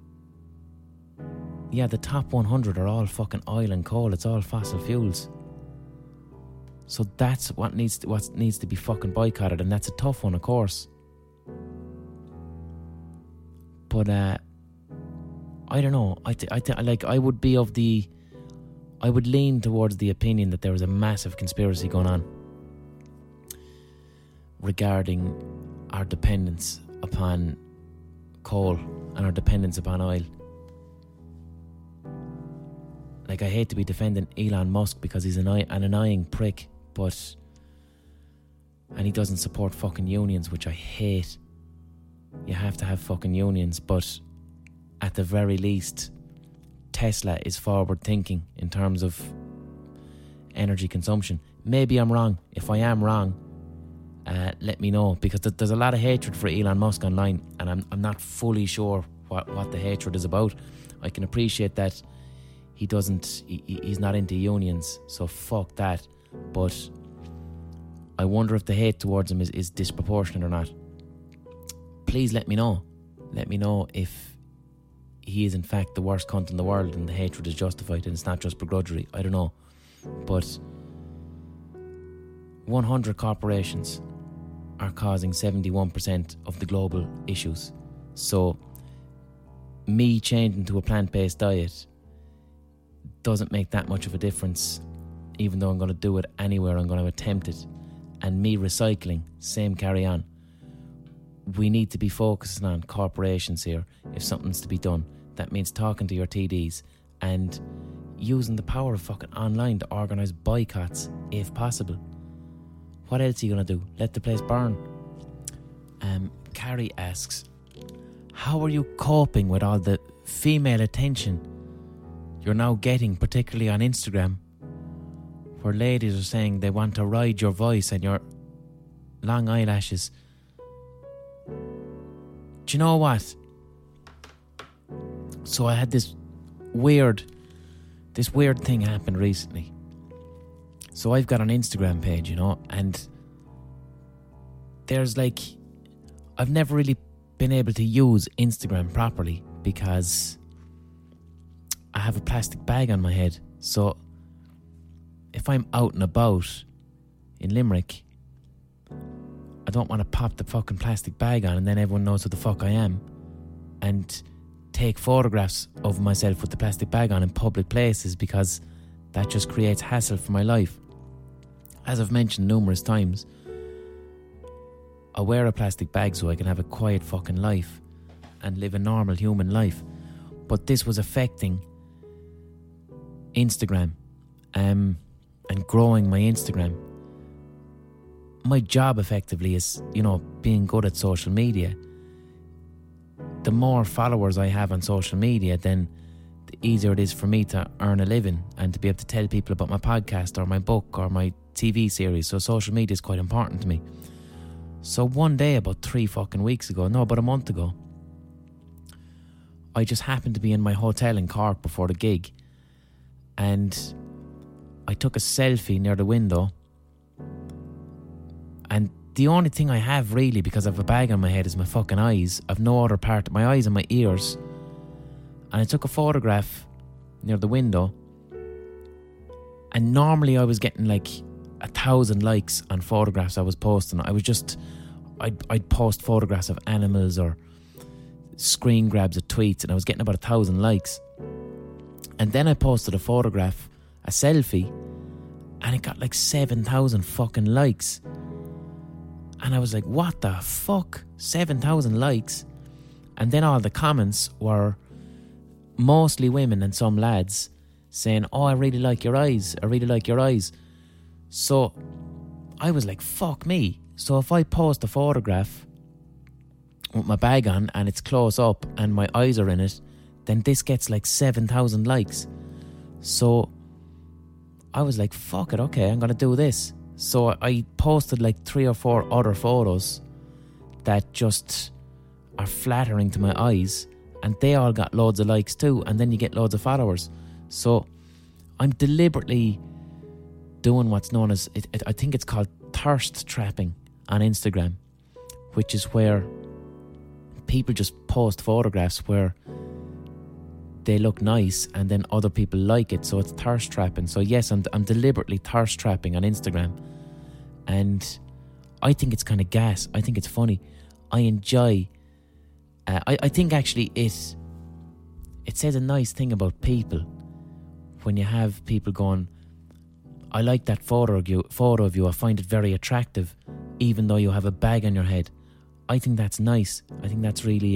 the top 100 are all fucking oil and coal. It's all fossil fuels. So that's what needs to be fucking boycotted, and that's a tough one, of course. But I don't know. I would lean towards the opinion that there was a massive conspiracy going on regarding our dependence upon coal and our dependence upon oil. Like, I hate to be defending Elon Musk because he's an annoying prick, and he doesn't support fucking unions, which I hate. You have to have fucking unions, but at the very least, Tesla is forward thinking in terms of energy consumption. Maybe I'm wrong. If I am wrong, let me know, because there's a lot of hatred for Elon Musk online, and I'm not fully sure what the hatred is about. I can appreciate that he's not into unions, so fuck that. But I wonder if the hate towards him is disproportionate or not. Please let me know. Let me know if he is in fact the worst cunt in the world and the hatred is justified and it's not just begrudgery. I don't know. But 100 corporations are causing 71% of the global issues. So me changing to a plant-based diet doesn't make that much of a difference. Even though I'm going to do it anywhere, I'm going to attempt it. And me recycling, same carry on. We need to be focusing on corporations here. If something's to be done, that means talking to your TDs and using the power of fucking online to organise boycotts if possible. What else are you going to do? Let the place burn? Carrie asks, how are you coping with all the female attention you're now getting, particularly on Instagram, where ladies are saying they want to ride your voice and your long eyelashes? Do you know what? So I had this weird thing happen recently. So I've got an Instagram page, and there's I've never really been able to use Instagram properly because I have a plastic bag on my head. So if I'm out and about in Limerick, I don't want to pop the fucking plastic bag on and then everyone knows who the fuck I am and take photographs of myself with the plastic bag on in public places, because that just creates hassle for my life. As I've mentioned numerous times, I wear a plastic bag so I can have a quiet fucking life and live a normal human life. But this was affecting Instagram and growing my Instagram. My job effectively is, being good at social media. The more followers I have on social media, then the easier it is for me to earn a living and to be able to tell people about my podcast or my book or my TV series. So social media is quite important to me. So one day, about about a month ago, I just happened to be in my hotel in Cork before the gig, and I took a selfie near the window the only thing I have really, because I have a bag on my head, is my fucking eyes. I've no other part. My eyes and my ears. And I took a photograph near the window. And normally I was getting like 1,000 likes on photographs I was posting. I'd post photographs of animals or screen grabs of tweets, and I was getting about 1,000 likes. And then I posted a photograph, a selfie, and it got like 7,000 fucking likes. And I was like, what the fuck? 7,000 likes? And then all the comments were mostly women and some lads saying, oh, I really like your eyes. I really like your eyes. So I was like, fuck me. So if I post a photograph with my bag on and it's close up and my eyes are in it, then this gets like 7,000 likes. So I was like, fuck it, okay, I'm going to do this. So I posted like 3 or 4 other photos that just are flattering to my eyes, and they all got loads of likes too, and then you get loads of followers. So I'm deliberately doing what's known as, I think it's called thirst trapping on Instagram, which is where people just post photographs where they look nice and then other people like it. So it's thirst trapping. So yes, I'm deliberately thirst trapping on Instagram, and I think it's kind of gas. I think it's funny. I enjoy. I think actually it says a nice thing about people when you have people going, I like that photo of you. I find it very attractive, even though you have a bag on your head. I think that's nice. I think that's really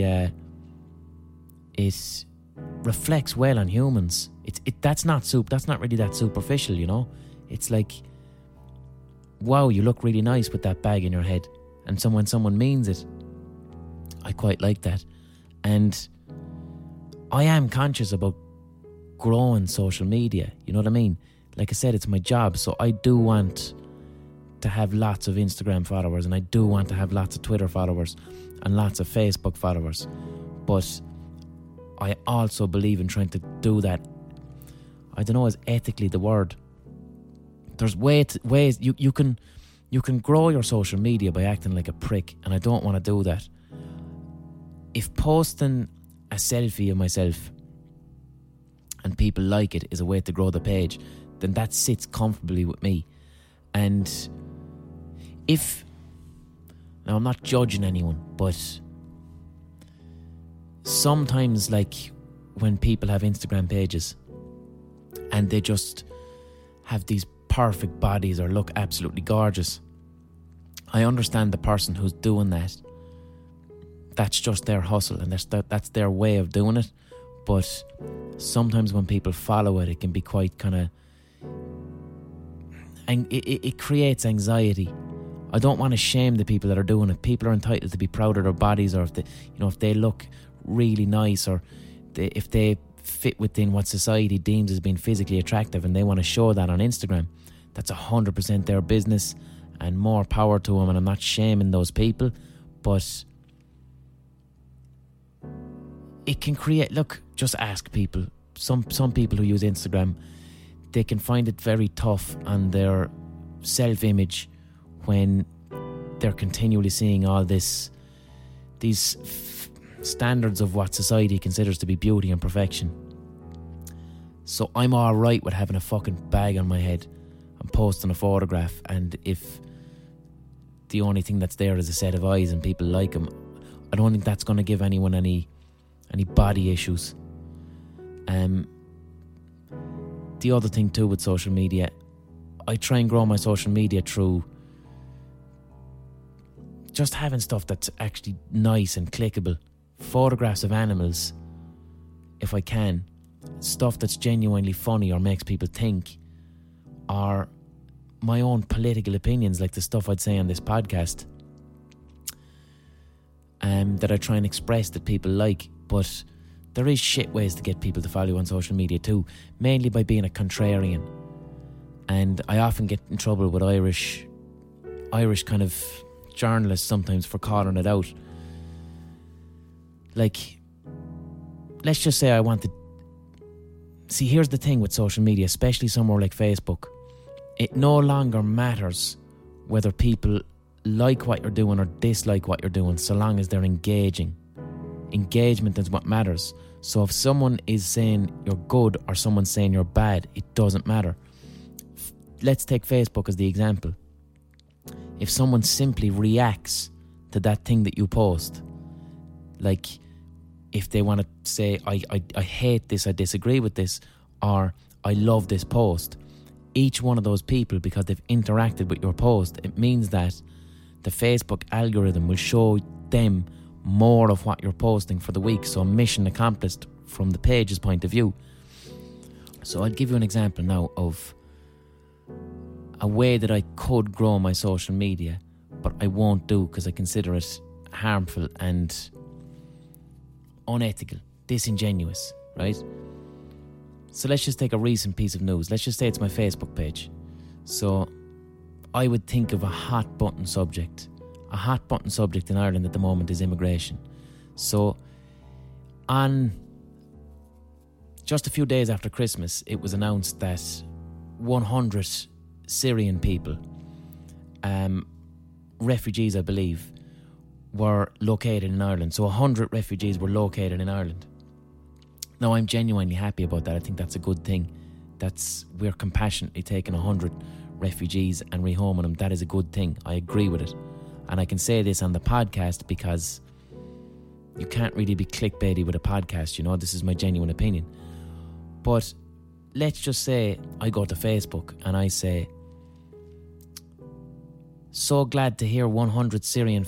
it reflects well on humans. That's not really that superficial, you know. It's like, wow, you look really nice with that bag in your head. And when someone means it, I quite like that. And I am conscious about growing social media, you know what I mean? Like I said, it's my job, so I do want to have lots of Instagram followers, and I do want to have lots of Twitter followers and lots of Facebook followers. But I also believe in trying to do that, I don't know, is ethically the word. There's ways you can grow your social media by acting like a prick, and I don't want to do that. If posting a selfie of myself and people like it is a way to grow the page, then that sits comfortably with me. And now I'm not judging anyone, but sometimes, like when people have Instagram pages and they just have these perfect bodies or look absolutely gorgeous, I understand the person who's doing that. That's just their hustle, and that's their way of doing it. But sometimes when people follow it, it can be quite kind of, and it creates anxiety. I don't want to shame the people that are doing it. People are entitled to be proud of their bodies, or if they look really nice, or if they fit within what society deems as being physically attractive, and they want to show that on Instagram. That's 100% their business, and more power to them. And I'm not shaming those people, but it can create. Look, just ask people. Some people who use Instagram, they can find it very tough on their self-image when they're continually seeing all these standards of what society considers to be beauty and perfection. So I'm alright with having a fucking bag on my head and posting a photograph, and if the only thing that's there is a set of eyes and people like them, I don't think that's going to give anyone any body issues. The other thing too with social media, I try and grow my social media through just having stuff that's actually nice and clickable. Photographs of animals, if I can. Stuff that's genuinely funny or makes people think. Or my own political opinions, like the stuff I'd say on this podcast, that I try and express that people like. But there is shit ways to get people to follow you on social media too, mainly by being a contrarian. And I often get in trouble with Irish kind of journalists sometimes for calling it out. Like, let's just say I wanted... See, here's the thing with social media, especially somewhere like Facebook. It no longer matters whether people like what you're doing or dislike what you're doing, so long as they're engaging. Engagement is what matters. So if someone is saying you're good or someone's saying you're bad, it doesn't matter. Let's take Facebook as the example. If someone simply reacts to that thing that you post, like if they want to say, I hate this, I disagree with this, or I love this post, each one of those people, because they've interacted with your post, it means that the Facebook algorithm will show them more of what you're posting for the week. So mission accomplished from the page's point of view. So I'll give you an example now of a way that I could grow my social media, but I won't do because I consider it harmful and unethical, disingenuous, right? So let's just take a recent piece of news. Let's just say it's my Facebook page. So I would think of a hot button subject. A hot button subject in Ireland at the moment is immigration. So on just a few days after Christmas, it was announced that 100 Syrian people, refugees I believe, were located in Ireland. So 100 refugees were located in Ireland. Now I'm genuinely happy about that. I think that's a good thing. We're compassionately taking 100 refugees and rehoming them. That is a good thing. I agree with it. And I can say this on the podcast because you can't really be clickbaity with a podcast, you know. This is my genuine opinion. But let's just say I go to Facebook and I say, so glad to hear 100 Syrians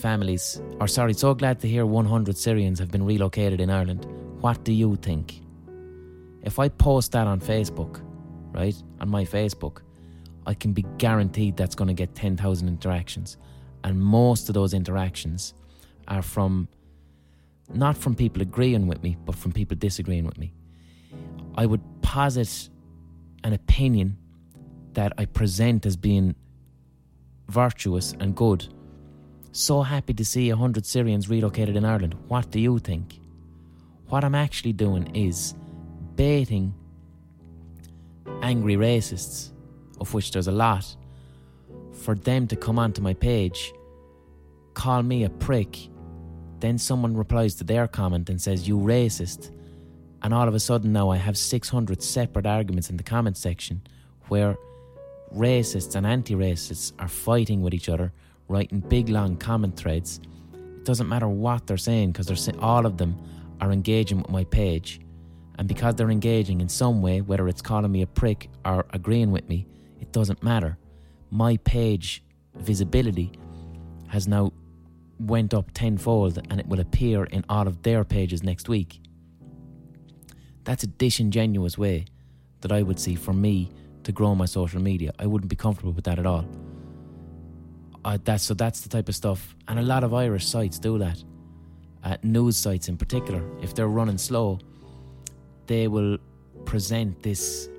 have been relocated in Ireland. What do you think? If I post that on Facebook, right, on my Facebook, I can be guaranteed that's going to get 10,000 interactions. And most of those interactions are not from people agreeing with me, but from people disagreeing with me. I would posit an opinion that I present as being virtuous and good. So happy to see 100 Syrians relocated in Ireland. What do you think? What I'm actually doing is baiting angry racists, of which there's a lot, for them to come onto my page, call me a prick, then someone replies to their comment and says, you racist, and all of a sudden now I have 600 separate arguments in the comment section where racists and anti-racists are fighting with each other, writing big long comment threads. It doesn't matter what they're saying, because all of them are engaging with my page, and because they're engaging in some way, whether it's calling me a prick or agreeing with me, it doesn't matter. My page visibility has now went up tenfold, and it will appear in all of their pages next week. That's a disingenuous way that I would see for me to grow my social media. I wouldn't be comfortable with that at all. That's the type of stuff, and a lot of Irish sites do that. News sites in particular, if they're running slow, they will present this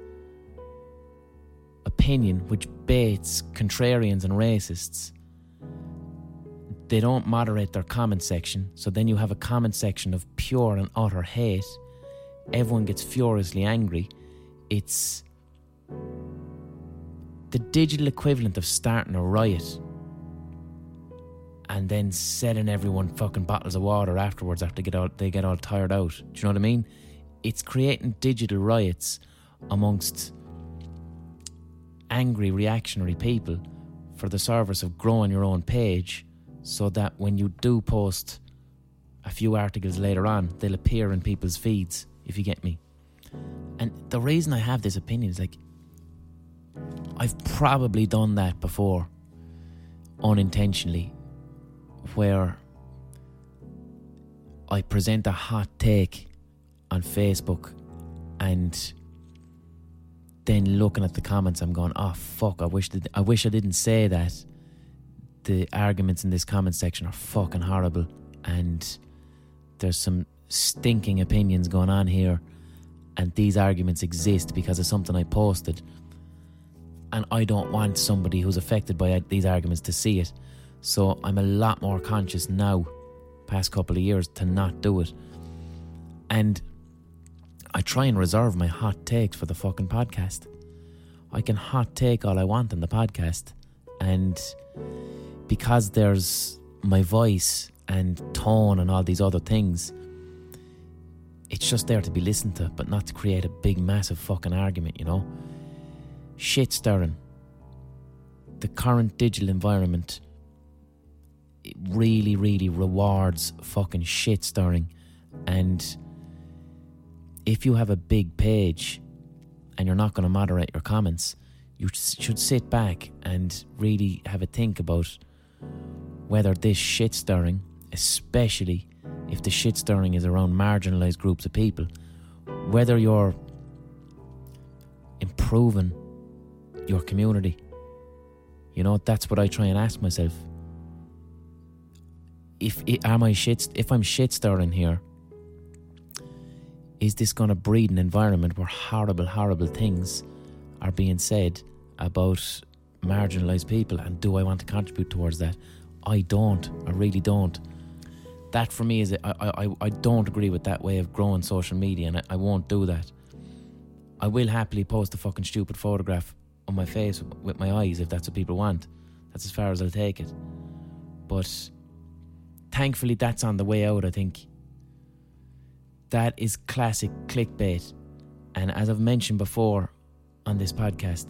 opinion which baits contrarians and racists. They don't moderate their comment section, so then you have a comment section of pure and utter hate. Everyone gets furiously angry. It's the digital equivalent of starting a riot and then selling everyone fucking bottles of water afterwards after they get all tired out. Do you know what I mean? It's creating digital riots amongst angry, reactionary people for the service of growing your own page, so that when you do post a few articles later on, they'll appear in people's feeds, if you get me. And the reason I have this opinion is, like, I've probably done that before, unintentionally, where I present a hot take on Facebook and then looking at the comments, I'm going, oh fuck, I wish I didn't say that. The arguments in this comment section are fucking horrible, and there's some stinking opinions going on here, and these arguments exist because of something I posted, and I don't want somebody who's affected by these arguments to see it. So I'm a lot more conscious now, past couple of years, to not do it. And I try and reserve my hot takes for the fucking podcast. I can hot take all I want on the podcast, and because there's my voice and tone and all these other things, it's just there to be listened to, but not to create a big, massive fucking argument, you know? Shit stirring. The current digital environment, it really, really rewards fucking shit stirring. And if you have a big page and you're not going to moderate your comments, you should sit back and really have a think about whether this shit stirring, especially if the shit stirring is around marginalised groups of people, whether you're improving your community. You know, that's what I try and ask myself. If I'm shit stirring here, is this going to breed an environment where horrible, horrible things are being said about marginalised people? And do I want to contribute towards that? I don't. I really don't. That for me is, I don't agree with that way of growing social media, and I won't do that. I will happily post a fucking stupid photograph on my face with my eyes if that's what people want. That's as far as I'll take it. But thankfully that's on the way out, I think. That is classic clickbait. And as I've mentioned before on this podcast,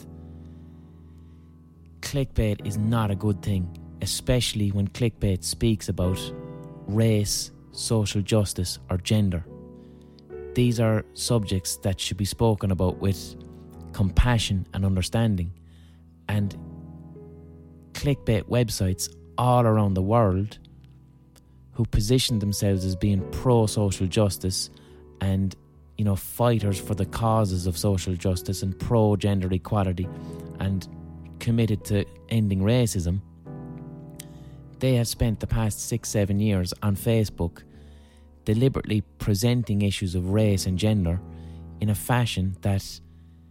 clickbait is not a good thing, especially when clickbait speaks about race, social justice, or gender. These are subjects that should be spoken about with compassion and understanding. And clickbait websites all around the world who position themselves as being pro-social justice and, you know, fighters for the causes of social justice and pro-gender equality and committed to ending racism, they have spent the past 6-7 years on Facebook deliberately presenting issues of race and gender in a fashion that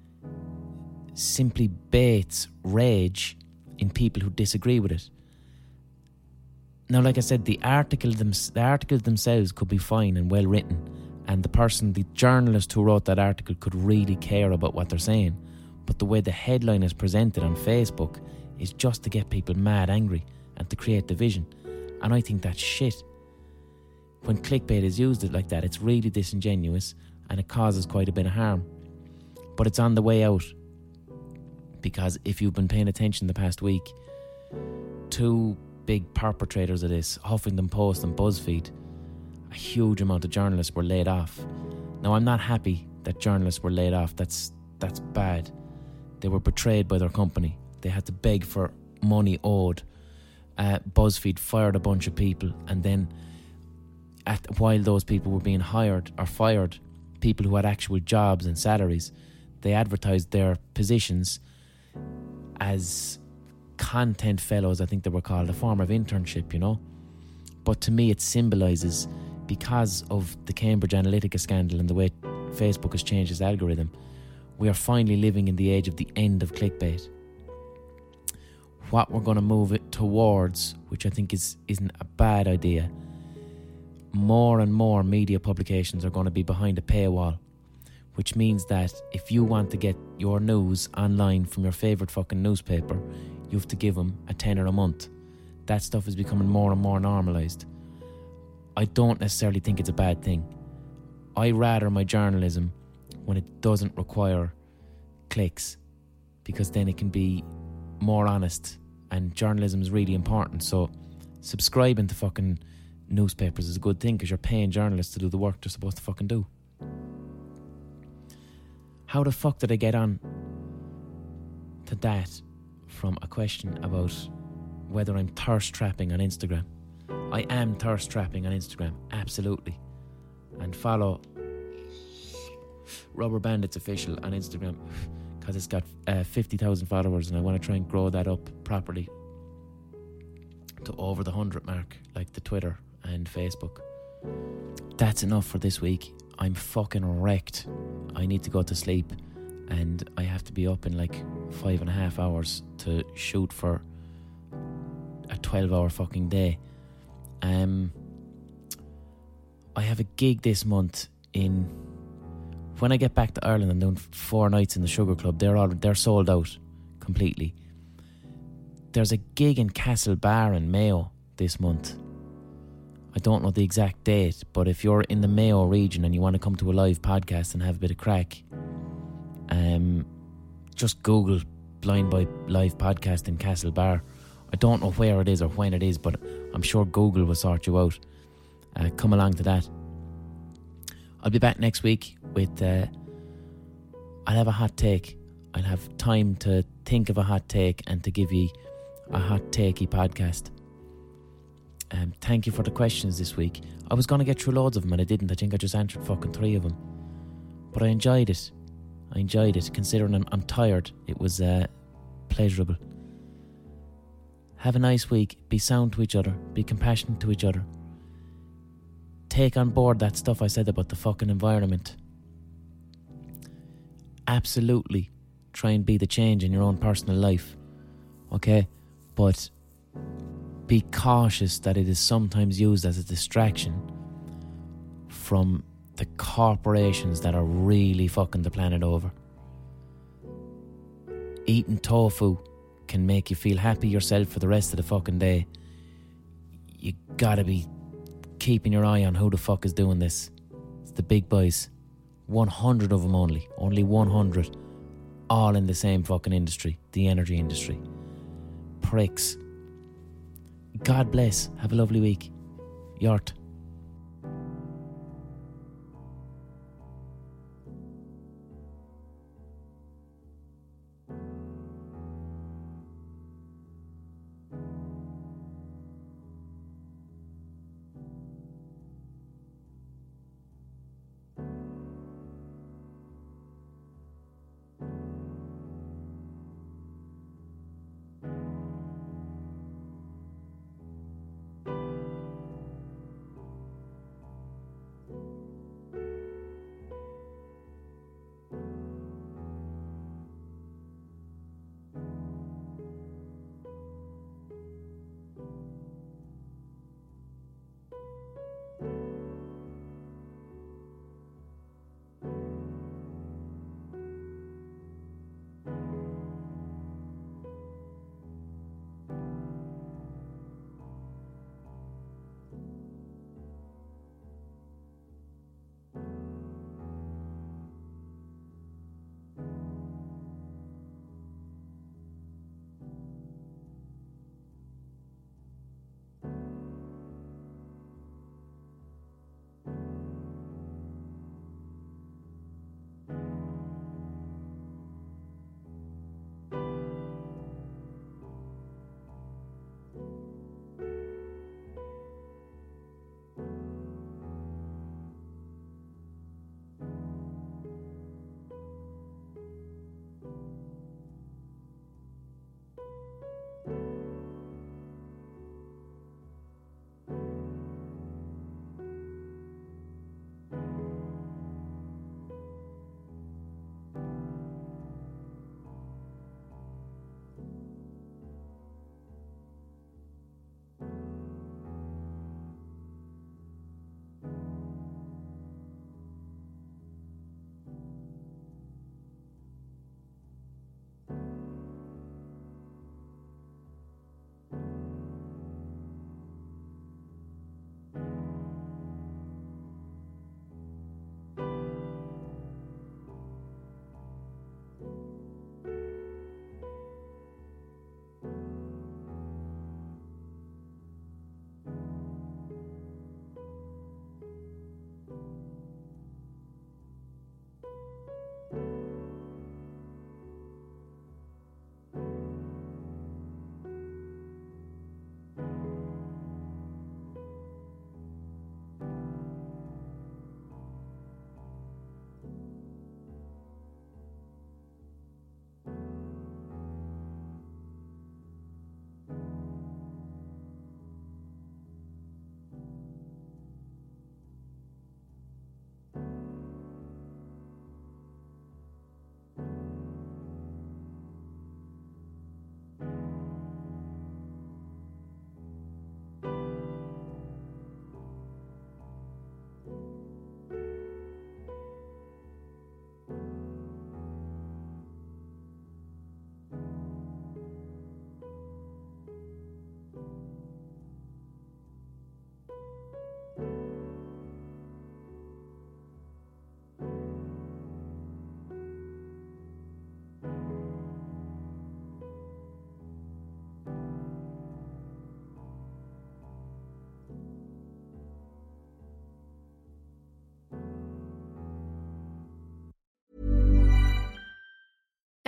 simply baits rage in people who disagree with it. Now, like I said, the articles themselves could be fine and well written, and the journalist who wrote that article could really care about what they're saying. But the way the headline is presented on Facebook is just to get people mad angry and to create division. And I think that's shit. When clickbait is used like that, it's really disingenuous and it causes quite a bit of harm. But it's on the way out, because if you've been paying attention the past week, two big perpetrators of this, Huffington Post and BuzzFeed, a huge amount of journalists were laid off. Now, I'm not happy that journalists were laid off. That's bad. They were betrayed by their company. They had to beg for money owed. BuzzFeed fired a bunch of people, and then while those people were being hired or fired, people who had actual jobs and salaries, they advertised their positions as content fellows, I think they were called, a form of internship, you know. But to me it symbolises, because of the Cambridge Analytica scandal and the way Facebook has changed its algorithm, we are finally living in the age of the end of clickbait. What we're going to move it towards, which I think isn't a bad idea, more and more media publications are going to be behind a paywall, which means that if you want to get your news online from your favourite fucking newspaper, you have to give them a tenner a month. That stuff is becoming more and more normalised. I don't necessarily think it's a bad thing. I rather my journalism when it doesn't require clicks, because then it can be more honest, and journalism is really important. So subscribing to fucking newspapers is a good thing, because you're paying journalists to do the work they're supposed to fucking do. How the fuck did I get on to that from a question about whether I'm thirst trapping on Instagram? I am thirst trapping on Instagram, absolutely. And follow Rubber Bandits Official on Instagram, because it's got 50,000 followers, and I want to try and grow that up properly to over the 100 mark, like the Twitter and Facebook. That's enough for this week. I'm fucking wrecked. I need to go to sleep, and I have to be up in like 5.5 hours to shoot for a 12-hour fucking day. I have a gig this month when I get back to Ireland. I'm doing 4 nights in the Sugar Club. They're sold out completely. there's a gig in Castlebar in Mayo this month. I don't know the exact date, but if you're in the Mayo region and you want to come to a live podcast and have a bit of crack, just Google Blind Boy Live Podcast in Castlebar. I don't know where it is or when it is, but I'm sure Google will sort you out. Come along to that. I'll be back next week with... I'll have a hot take. I'll have time to think of a hot take and to give you a hot takey podcast. Thank you for the questions this week. I was going to get through loads of them and I didn't. I think I just answered fucking 3 of them. But I enjoyed it. Considering I'm tired, it was pleasurable. Have a nice week. Be sound to each other. Be compassionate to each other. Take on board that stuff I said about the fucking environment. Absolutely try and be the change in your own personal life. Okay? But be cautious that it is sometimes used as a distraction from the corporations that are really fucking the planet over. Eating tofu can make you feel happy yourself for the rest of the fucking day. You gotta be keeping your eye on who the fuck is doing this. It's the big boys. 100 of them only 100, all in the same fucking industry, the energy industry. Pricks. God bless. Have a lovely week. Yort.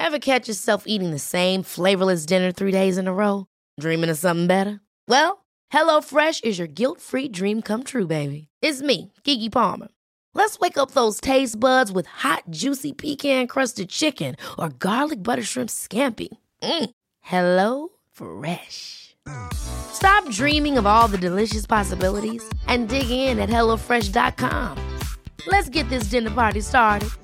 Ever catch yourself eating the same flavorless dinner 3 days in a row? Dreaming of something better? Well, HelloFresh is your guilt-free dream come true, baby. It's me, Keke Palmer. Let's wake up those taste buds with hot, juicy pecan-crusted chicken or garlic butter shrimp scampi. Hello Fresh. Stop dreaming of all the delicious possibilities and dig in at HelloFresh.com. Let's get this dinner party started.